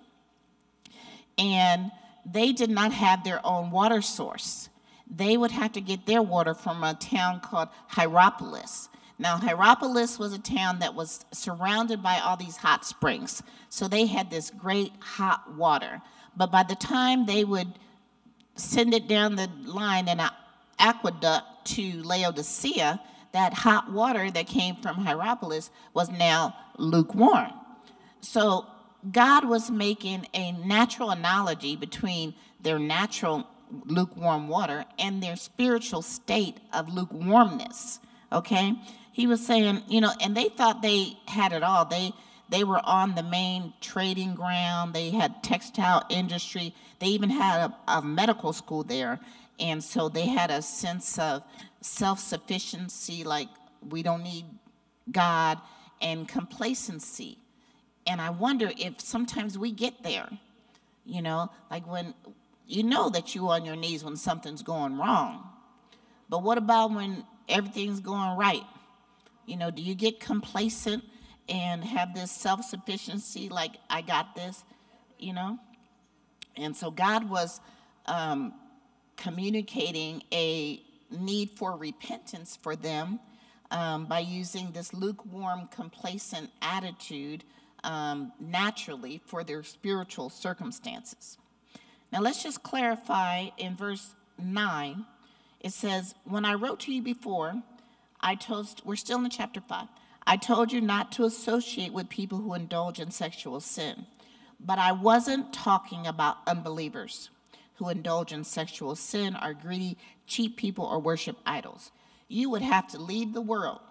And they did not have their own water source. They would have to get their water from a town called Hierapolis. Now, Hierapolis was a town that was surrounded by all these hot springs. So they had this great hot water. But by the time they would send it down the line in an aqueduct to Laodicea, that hot water that came from Hierapolis was now lukewarm. So God was making a natural analogy between their natural lukewarm water and their spiritual state of lukewarmness, okay? He was saying, you know, and they thought they had it all. They they were on the main trading ground. They had textile industry. They even had a, a medical school there. And so they had a sense of self-sufficiency, like we don't need God, and complacency. And I wonder if sometimes we get there, you know, like when you know that you're on your knees when something's going wrong. But what about when everything's going right? You know, do you get complacent and have this self-sufficiency, like, I got this, you know? And so God was um, communicating a need for repentance for them um, by using this lukewarm, complacent attitude um, naturally for their spiritual circumstances. Now, let's just clarify in verse nine. It says, when I wrote to you before, I told, we're still in chapter five. I told you not to associate with people who indulge in sexual sin. But I wasn't talking about unbelievers who indulge in sexual sin, are greedy, cheat people, or worship idols. You would have to leave the world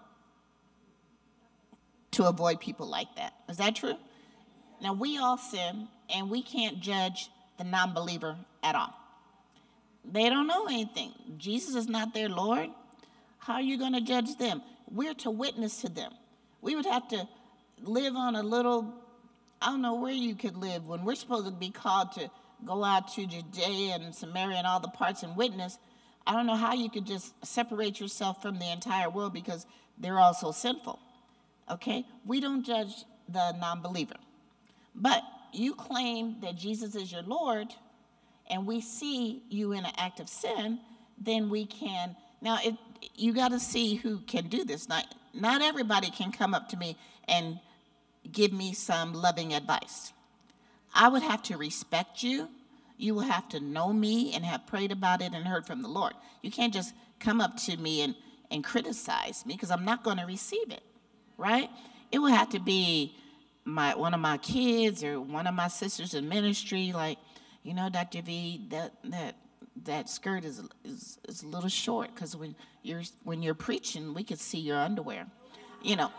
to avoid people like that. Is that true? Now, we all sin, and we can't judge the non-believer at all. They don't know anything. Jesus is not their Lord. How are you going to judge them? We're to witness to them. We would have to live on a little, I don't know where you could live when we're supposed to be called to go out to Judea and Samaria and all the parts and witness. I don't know how you could just separate yourself from the entire world because they're all so sinful. Okay? We don't judge the non-believer. But you claim that Jesus is your Lord, and we see you in an act of sin, then we can, now it, you got to see who can do this. Not, not everybody can come up to me and give me some loving advice. I would have to respect you. You will have to know me and have prayed about it and heard from the Lord. You can't just come up to me and, and criticize me because I'm not going to receive it, right? It will have to be my one of my kids or one of my sisters in ministry, like, you know, Doctor V, that that that skirt is is, is a little short because when you're when you're preaching, we could see your underwear, you know.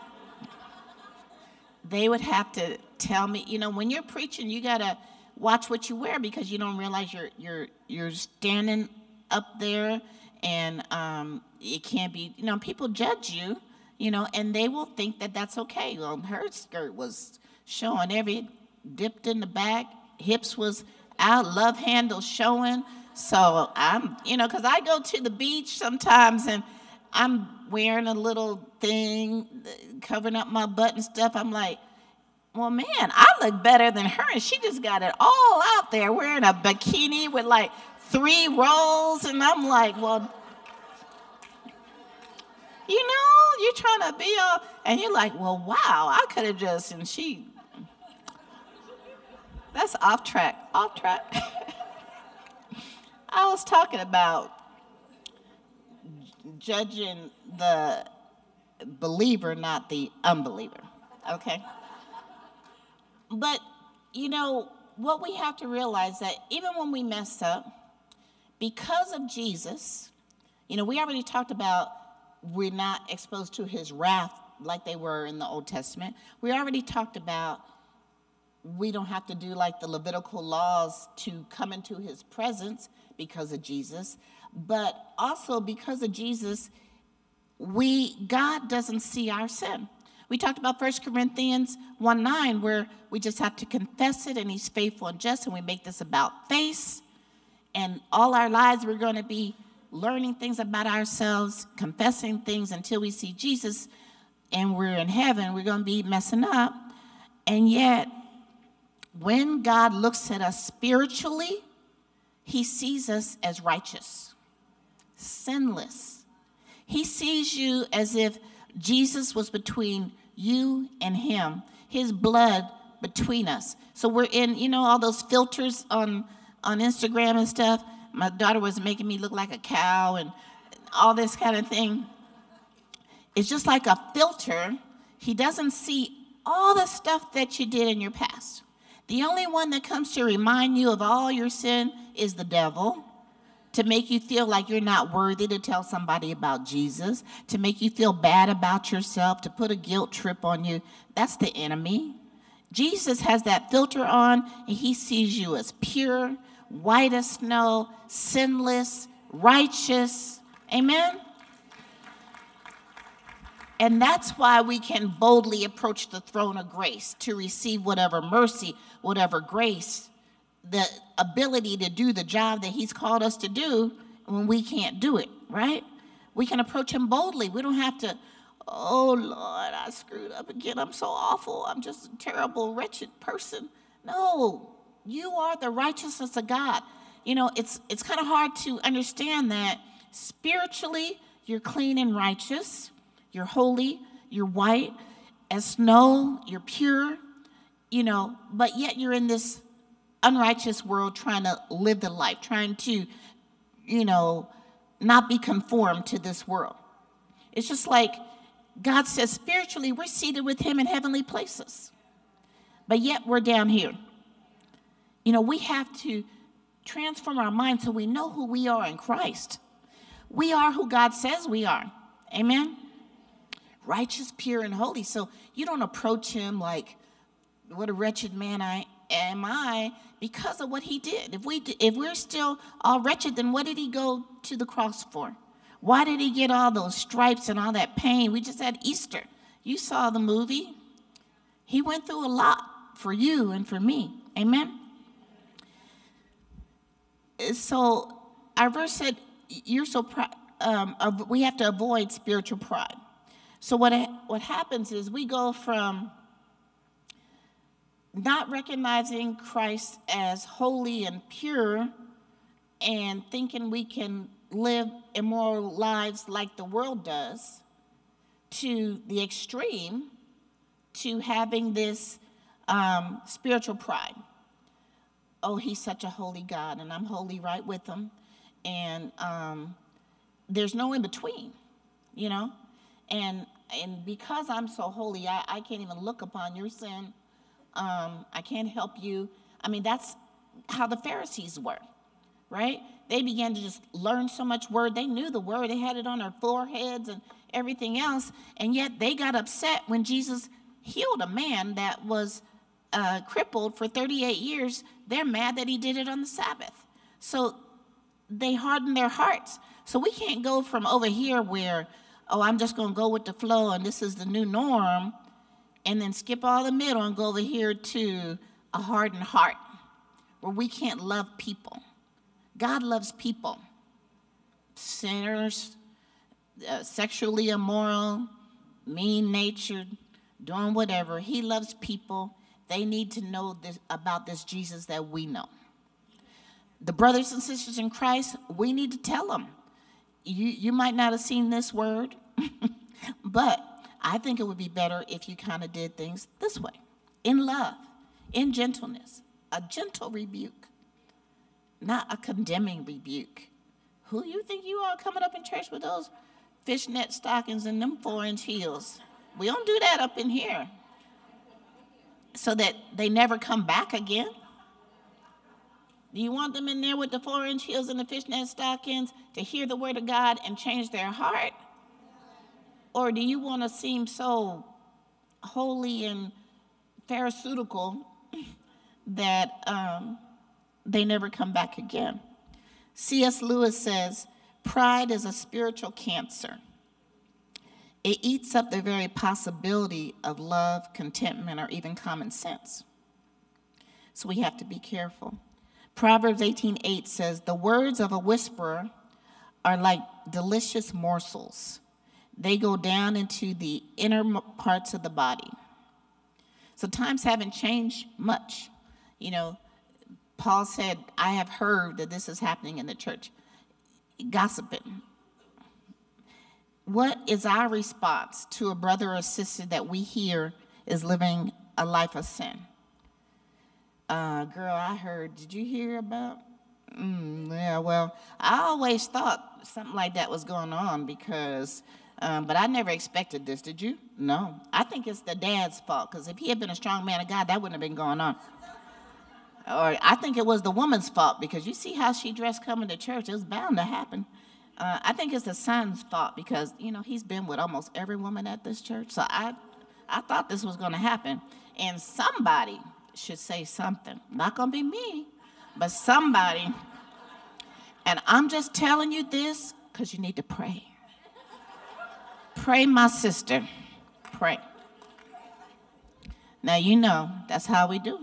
They would have to tell me, you know, when you're preaching, you gotta watch what you wear because you don't realize you're you're you're standing up there, and um, it can't be, you know, people judge you, you know, and they will think that that's okay. Well, her skirt was showing every, dipped in the back, hips was out, love handles showing. So I'm, you know, because I go to the beach sometimes and I'm wearing a little thing covering up my butt and stuff. I'm like, well, man, I look better than her. And she just got it all out there wearing a bikini with like three rolls. And I'm like, well, you know, you're trying to be all, and you're like, well, wow, I could have just, and she, that's off track, off track. I was talking about judging the believer, not the unbeliever, okay? But, you know, what we have to realize that even when we mess up, because of Jesus, you know, we already talked about we're not exposed to his wrath like they were in the Old Testament. We already talked about we don't have to do like the Levitical laws to come into his presence because of Jesus. But also because of Jesus, we God doesn't see our sin. We talked about First Corinthians one nine, where we just have to confess it, and he's faithful and just, and we make this about face. And all our lives we're going to be learning things about ourselves, confessing things until we see Jesus, and we're in heaven. We're going to be messing up. And yet, when God looks at us spiritually, he sees us as righteous, sinless. He sees you as if Jesus was between you and him, his blood between us. So we're in, you know, all those filters on, on Instagram and stuff. My daughter was making me look like a cow and all this kind of thing. It's just like a filter. He doesn't see all the stuff that you did in your past. The only one that comes to remind you of all your sin is the devil, to make you feel like you're not worthy to tell somebody about Jesus, to make you feel bad about yourself, to put a guilt trip on you. That's the enemy. Jesus has that filter on, and he sees you as pure, white as snow, sinless, righteous. Amen? And that's why we can boldly approach the throne of grace to receive whatever mercy, whatever grace, the ability to do the job that he's called us to do when we can't do it, right? We can approach him boldly. We don't have to, oh, Lord, I screwed up again. I'm so awful. I'm just a terrible, wretched person. No, you are the righteousness of God. You know, it's it's kind of hard to understand that spiritually you're clean and righteous. You're holy, you're white as snow, you're pure, you know, but yet you're in this unrighteous world trying to live the life, trying to, you know, not be conformed to this world. It's just like God says spiritually we're seated with him in heavenly places. But yet we're down here. You know, we have to transform our mind so we know who we are in Christ. We are who God says we are. Amen? Righteous, pure, and holy. So you don't approach him like, what a wretched man I am I, because of what he did. If, we, if we're still all wretched, then what did he go to the cross for? Why did he get all those stripes and all that pain? We just had Easter. You saw the movie. He went through a lot for you and for me. Amen? So our verse said, "You're so proud." Um, we have to avoid spiritual pride. So what what happens is we go from not recognizing Christ as holy and pure and thinking we can live immoral lives like the world does, to the extreme, to having this um, spiritual pride. Oh, he's such a holy God, and I'm holy right with him. And um, there's no in between, you know? And and because I'm so holy, I, I can't even look upon your sin. Um, I can't help you. I mean, that's how the Pharisees were, right? They began to just learn so much word. They knew the word. They had it on their foreheads and everything else. And yet they got upset when Jesus healed a man that was uh, crippled for thirty-eight years. They're mad that he did it on the Sabbath. So they hardened their hearts. So we can't go from over here where, oh, I'm just going to go with the flow and this is the new norm, and then skip all the middle and go over here to a hardened heart where we can't love people. God loves people. Sinners, uh, sexually immoral, mean-natured, doing whatever. He loves people. They need to know this, about this Jesus that we know. The brothers and sisters in Christ, we need to tell them. You, you might not have seen this word, but I think it would be better if you kind of did things this way. In love, in gentleness, a gentle rebuke, not a condemning rebuke. Who you think you are coming up in church with those fishnet stockings and them four-inch heels? We don't do that up in here. So that they never come back again. Do you want them in there with the four-inch heels and the fishnet stockings to hear the word of God and change their heart? Or do you want to seem so holy and pharisaical that um, they never come back again? C S Lewis says, pride is a spiritual cancer. It eats up the very possibility of love, contentment, or even common sense. So we have to be careful. Proverbs eighteen eight says, the words of a whisperer are like delicious morsels. They go down into the inner parts of the body. So times haven't changed much. You know, Paul said, I have heard that this is happening in the church. Gossiping. What is our response to a brother or sister that we hear is living a life of sin? Uh, girl, I heard, did you hear about? Mm, yeah, well, I always thought something like that was going on because, um, but I never expected this, did you? No. I think it's the dad's fault, because if he had been a strong man of God, that wouldn't have been going on. Or I think it was the woman's fault, because you see how she dressed coming to church. It was bound to happen. Uh, I think it's the son's fault, because, you know, he's been with almost every woman at this church. So I, I thought this was going to happen. And somebody should say something. Not going to be me, but somebody. And I'm just telling you this because you need to pray. Pray, my sister. Pray. Now, you know, that's how we do.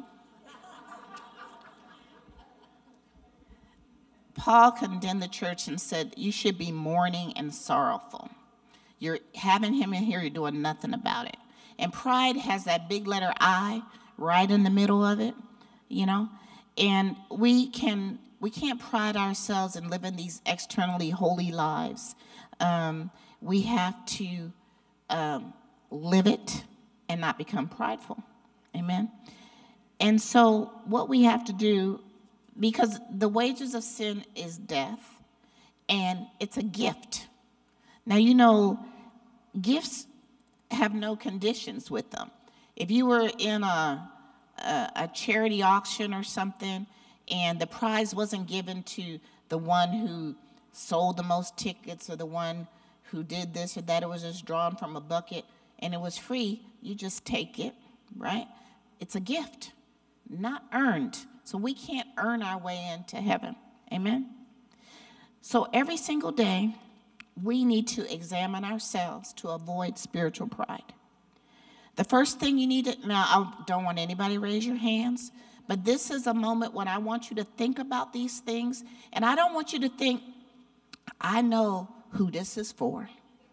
Paul condemned the church and said, you should be mourning and sorrowful. You're having him in here, you're doing nothing about it. And pride has that big letter I right in the middle of it, you know? And we can, we can't pride ourselves in living these externally holy lives. Um, we have to um, live it and not become prideful. Amen? And so what we have to do, because the wages of sin is death, and it's a gift. Now, you know, gifts have no conditions with them. If you were in a, a, a charity auction or something and the prize wasn't given to the one who sold the most tickets or the one who did this or that, it was just drawn from a bucket and it was free, you just take it, right? It's a gift, not earned. So we can't earn our way into heaven. Amen? So every single day, we need to examine ourselves to avoid spiritual pride. The first thing you need to, now I don't want anybody to raise your hands, but this is a moment when I want you to think about these things, and I don't want you to think, I know who this is for.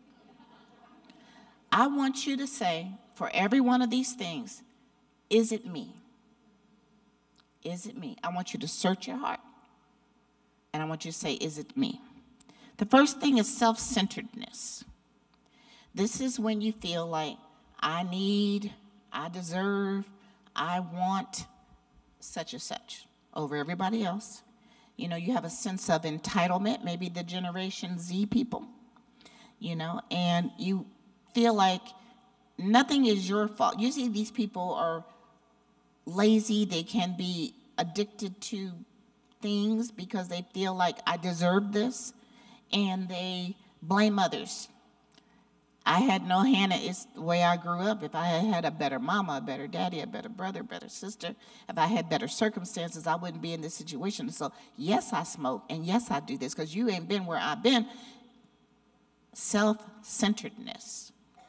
I want you to say, for every one of these things, is it me? Is it me? I want you to search your heart, and I want you to say, is it me? The first thing is self-centeredness. This is when you feel like, I need, I deserve, I want such and such over everybody else. You know, you have a sense of entitlement, maybe the Generation Z people, you know, and you feel like nothing is your fault. Usually these people are lazy. They can be addicted to things because they feel like I deserve this, and they blame others. I had no hand in it. It's the way I grew up. If I had had a better mama, a better daddy, a better brother, a better sister, if I had better circumstances, I wouldn't be in this situation. So yes, I smoke, and yes, I do this, because you ain't been where I've been. Self-centeredness.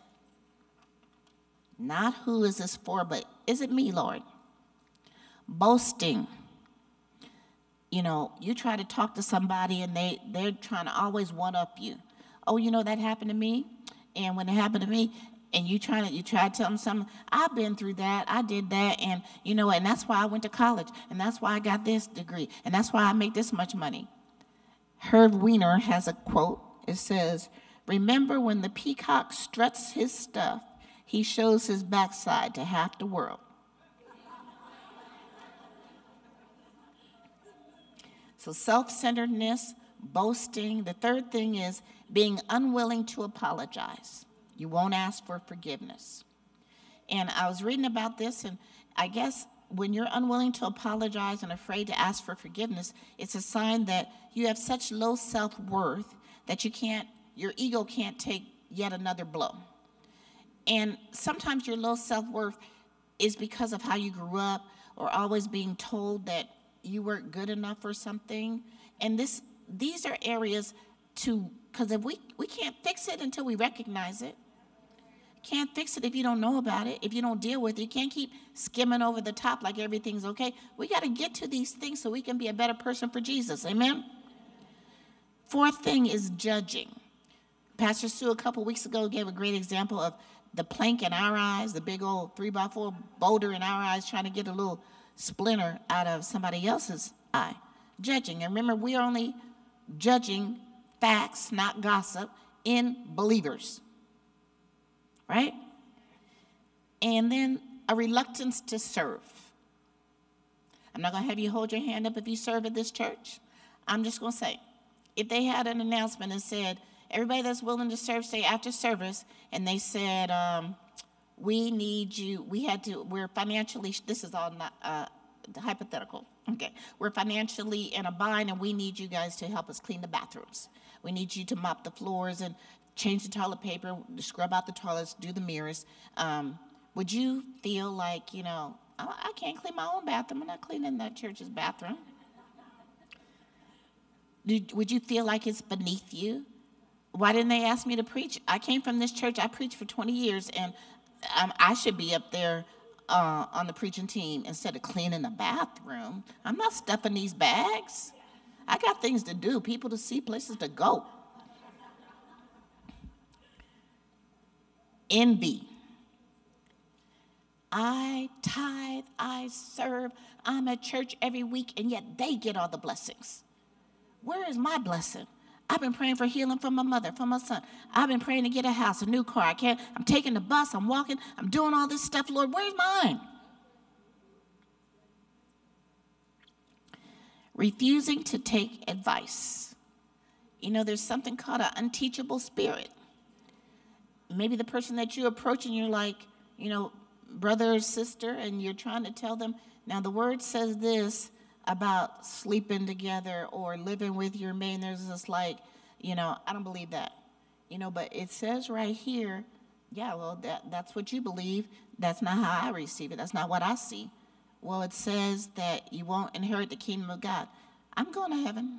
Not who is this for, but is it me, Lord? Boasting. You know, you try to talk to somebody and they, they're trying to always one-up you. Oh, you know, that happened to me. And when it happened to me, and you try to you try to tell them something, I've been through that, I did that, and you know, and that's why I went to college, and that's why I got this degree, and that's why I make this much money. Herb Weiner has a quote. It says, remember when the peacock struts his stuff, he shows his backside to half the world. So self-centeredness, boasting. The third thing is being unwilling to apologize. You won't ask for forgiveness. And I was reading about this, and I guess when you're unwilling to apologize and afraid to ask for forgiveness, it's a sign that you have such low self-worth that you can't, your ego can't take yet another blow. And sometimes your low self-worth is because of how you grew up, or always being told that you weren't good enough or something. And this, these are areas to, because if we, we can't fix it until we recognize it. Can't fix it if you don't know about it, if you don't deal with it. You can't keep skimming over the top like everything's okay. We got to get to these things so we can be a better person for Jesus. Amen? Fourth thing is judging. Pastor Sue a couple weeks ago gave a great example of the plank in our eyes, the big old three by four boulder in our eyes, trying to get a little splinter out of somebody else's eye. Judging. And remember, we're only judging facts, not gossip, in believers. Right? And then a reluctance to serve. I'm not going to have you hold your hand up if you serve at this church. I'm just going to say, if they had an announcement and said, everybody that's willing to serve, stay after service, and they said, um, we need you, we had to, we're financially, this is all not uh, hypothetical, okay. We're financially in a bind, and we need you guys to help us clean the bathrooms. We need you to mop the floors and change the toilet paper, scrub out the toilets, do the mirrors. Um, would you feel like, you know, I, I can't clean my own bathroom, I'm not cleaning that church's bathroom? Did, would you feel like it's beneath you? Why didn't they ask me to preach? I came from this church, I preached for twenty years, and um, I should be up there uh, on the preaching team instead of cleaning the bathroom. I'm not stuffing these bags. I got things to do, people to see, places to go. Envy. I tithe, I serve, I'm at church every week, and yet they get all the blessings. Where is my blessing? I've been praying for healing for my mother, for my son. I've been praying to get a house, a new car. I can't, I'm taking the bus, I'm walking, I'm doing all this stuff. Lord, where's mine? Refusing to take advice. You know, there's something called an unteachable spirit. maybe the person that you approach and you're like, you know, brother or sister, and you're trying to tell them, now the word says this about sleeping together or living with your mate. And there's this like, you know, I don't believe that. You know, but it says right here, yeah, well, that, that's what you believe. That's not how I receive it. That's not what I see. Well, it says that you won't inherit the kingdom of God. I'm going to heaven.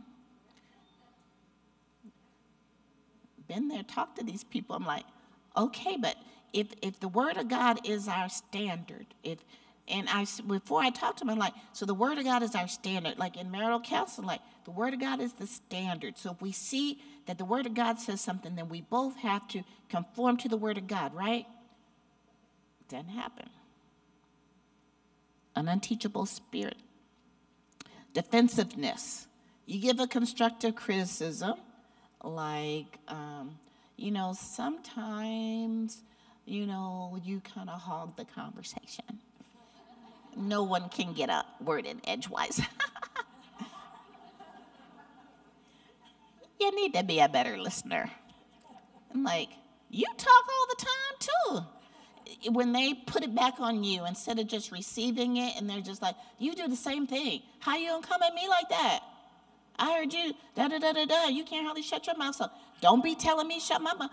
Been there, talked to these people. I'm like, okay, but if if the word of God is our standard, if and I before I talked to them, I'm like, so the word of God is our standard. Like in marital counseling, like the word of God is the standard. So if we see that the word of God says something, then we both have to conform to the word of God, right? Doesn't happen. An unteachable spirit. Defensiveness. You give a constructive criticism, like, um, you know, sometimes, you know, you kind of hog the conversation. No one can get a word in edgewise. You need to be a better listener. I'm like, you talk all the time too. When they put it back on you, instead of just receiving it, and they're just like, you do the same thing. How you gonna come at me like that? I heard you, da da da da da. You can't hardly shut your mouth, so don't be telling me shut my mouth.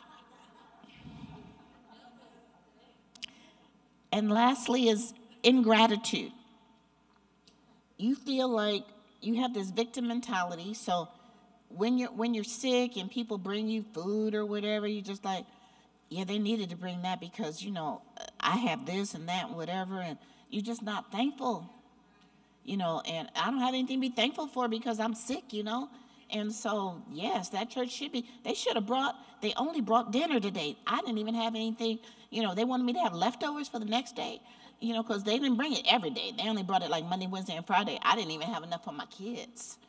And lastly is ingratitude. You feel like you have this victim mentality, so when you're when you're sick and people bring you food or whatever, you're just like, yeah, they needed to bring that because, you know, I have this and that and whatever, and you're just not thankful. You know, and I don't have anything to be thankful for because I'm sick, you know. And so, yes, that church should be, they should have brought, they only brought dinner today. I didn't even have anything, you know, they wanted me to have leftovers for the next day, you know, because they didn't bring it every day. They only brought it like Monday, Wednesday, and Friday. I didn't even have enough for my kids.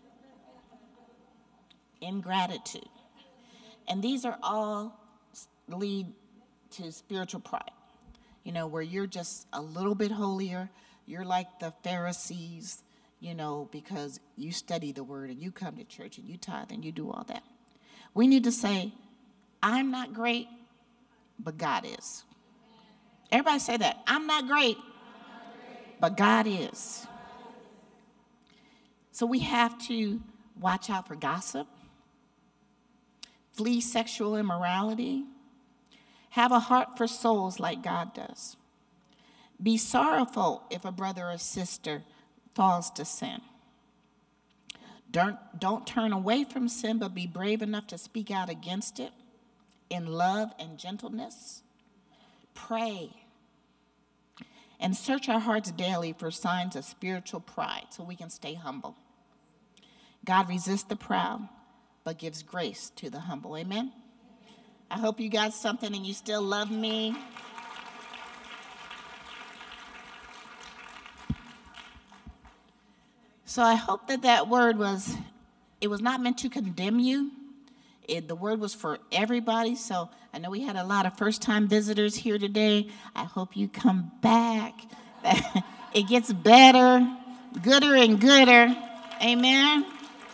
Ingratitude. And these are all lead to spiritual pride, you know, where you're just a little bit holier. You're like the Pharisees, you know, because you study the word and you come to church and you tithe and you do all that. We need to say, I'm not great, but God is. Everybody say that. I'm not great, but God is. So we have to watch out for gossip, flee sexual immorality, have a heart for souls like God does. Be sorrowful if a brother or sister falls to sin. Don't, don't turn away from sin, but be brave enough to speak out against it in love and gentleness. Pray. And search our hearts daily for signs of spiritual pride so we can stay humble. God resists the proud, but gives grace to the humble. Amen? I hope you got something and you still love me. So I hope that that word was, it was not meant to condemn you. It, the word was for everybody. So I know we had a lot of first-time visitors here today. I hope you come back. It gets better, gooder and gooder. Amen.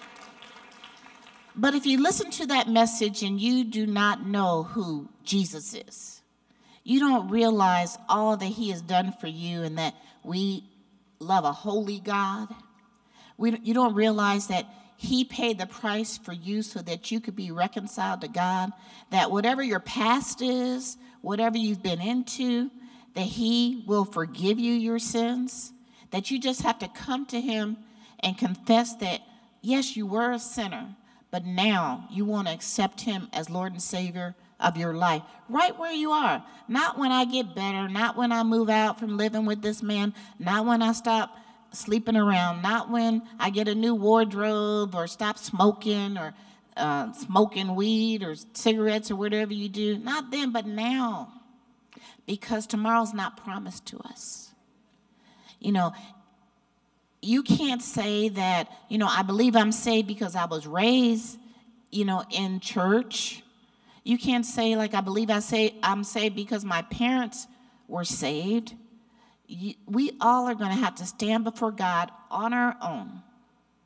But if you listen to that message and you do not know who Jesus is, you don't realize all that he has done for you and that we love a holy God. We, you don't realize that he paid the price for you so that you could be reconciled to God, that whatever your past is, whatever you've been into, that he will forgive you your sins, that you just have to come to him and confess that, yes, you were a sinner, but now you want to accept him as Lord and Savior of your life, right where you are. Not when I get better, not when I move out from living with this man, not when I stop sleeping around, not when I get a new wardrobe or stop smoking or uh, smoking weed or cigarettes or whatever you do. Not then, but now, because tomorrow's not promised to us. You know, you can't say that, you know, I believe I'm saved because I was raised, you know, in church. You can't say, like, I believe I say I'm saved because my parents were saved. We all are going to have to stand before God on our own.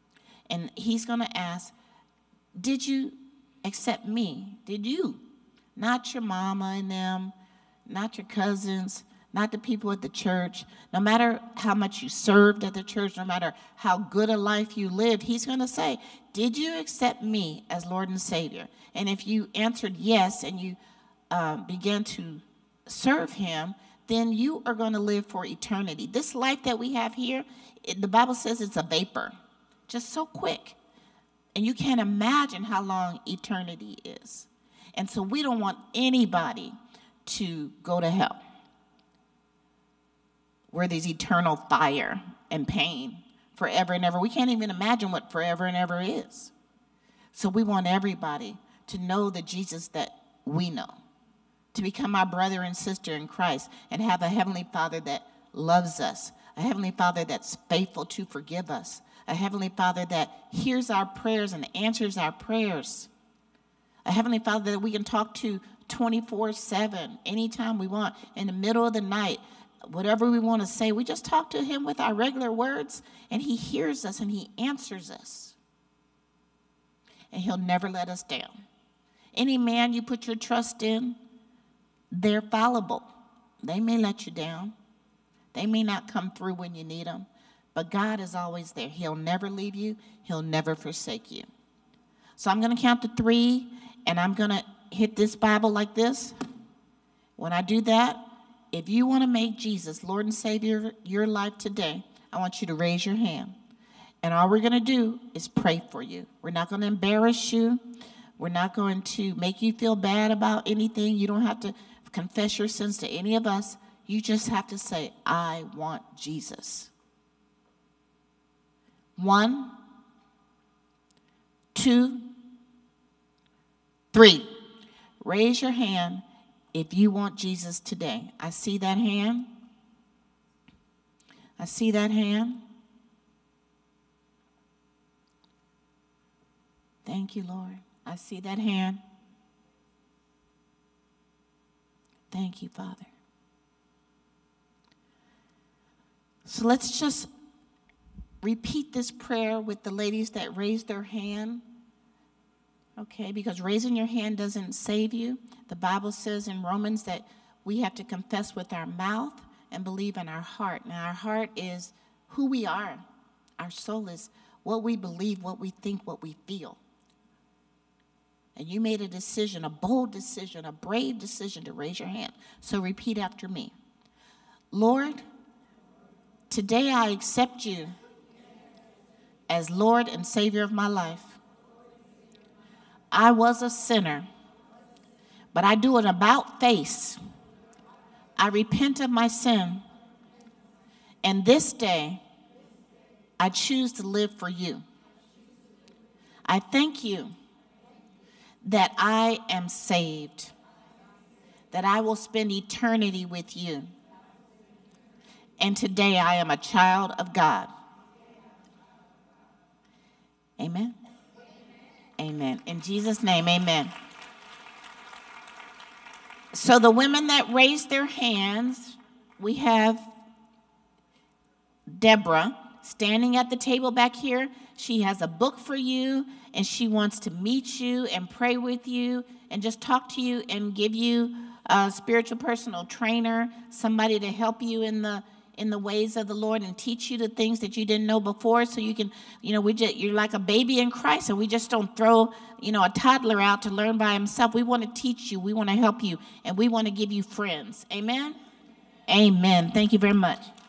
And he's going to ask, did you accept me? Did you not your mama and them, not your cousins, not the people at the church. No matter how much you served at the church, no matter how good a life you lived, he's going to say, did you accept me as Lord and Savior? And if you answered yes and you uh, began to serve him, then you are going to live for eternity. This life that we have here, it, the Bible says it's a vapor, just so quick. And you can't imagine how long eternity is. And so we don't want anybody to go to hell, where there's eternal fire and pain forever and ever. We can't even imagine what forever and ever is. So we want everybody to know the Jesus that we know, to become our brother and sister in Christ, and have a Heavenly Father that loves us, a Heavenly Father that's faithful to forgive us, a Heavenly Father that hears our prayers and answers our prayers, a Heavenly Father that we can talk to twenty-four seven, anytime we want, in the middle of the night, whatever we want to say. We just talk to him with our regular words, and he hears us and he answers us. And he'll never let us down. Any man you put your trust in, they're fallible. They may let you down. They may not come through when you need them. But God is always there. He'll never leave you. He'll never forsake you. So I'm going to count to three, and I'm going to hit this Bible like this. When I do that, if you want to make Jesus Lord and Savior of your life today, I want you to raise your hand. And all we're going to do is pray for you. We're not going to embarrass you. We're not going to make you feel bad about anything. You don't have to confess your sins to any of us. You just have to say, I want Jesus. One, two, three. Raise your hand if you want Jesus today. I see that hand. I see that hand. Thank you, Lord. I see that hand. Thank you, Father. So let's just repeat this prayer with the ladies that raised their hand. Okay, because raising your hand doesn't save you. The Bible says in Romans that we have to confess with our mouth and believe in our heart. Now, our heart is who we are. Our soul is what we believe, what we think, what we feel. And you made a decision, a bold decision, a brave decision to raise your hand. So repeat after me. Lord, today I accept you as Lord and Savior of my life. I was a sinner, but I do an about face. I repent of my sin, and this day I choose to live for you. I thank you that I am saved, that I will spend eternity with you, and today I am a child of God. Amen. Amen. In Jesus' name, amen. So the women that raised their hands, we have Deborah standing at the table back here. She has a book for you, and she wants to meet you and pray with you and just talk to you and give you a spiritual personal trainer, somebody to help you in the in the ways of the Lord and teach you the things that you didn't know before, so you can, you know, we just, you're like a baby in Christ, and we just don't throw, you know, a toddler out to learn by himself. We want to teach you, we want to help you, and we want to give you friends. Amen? Amen. Thank you very much.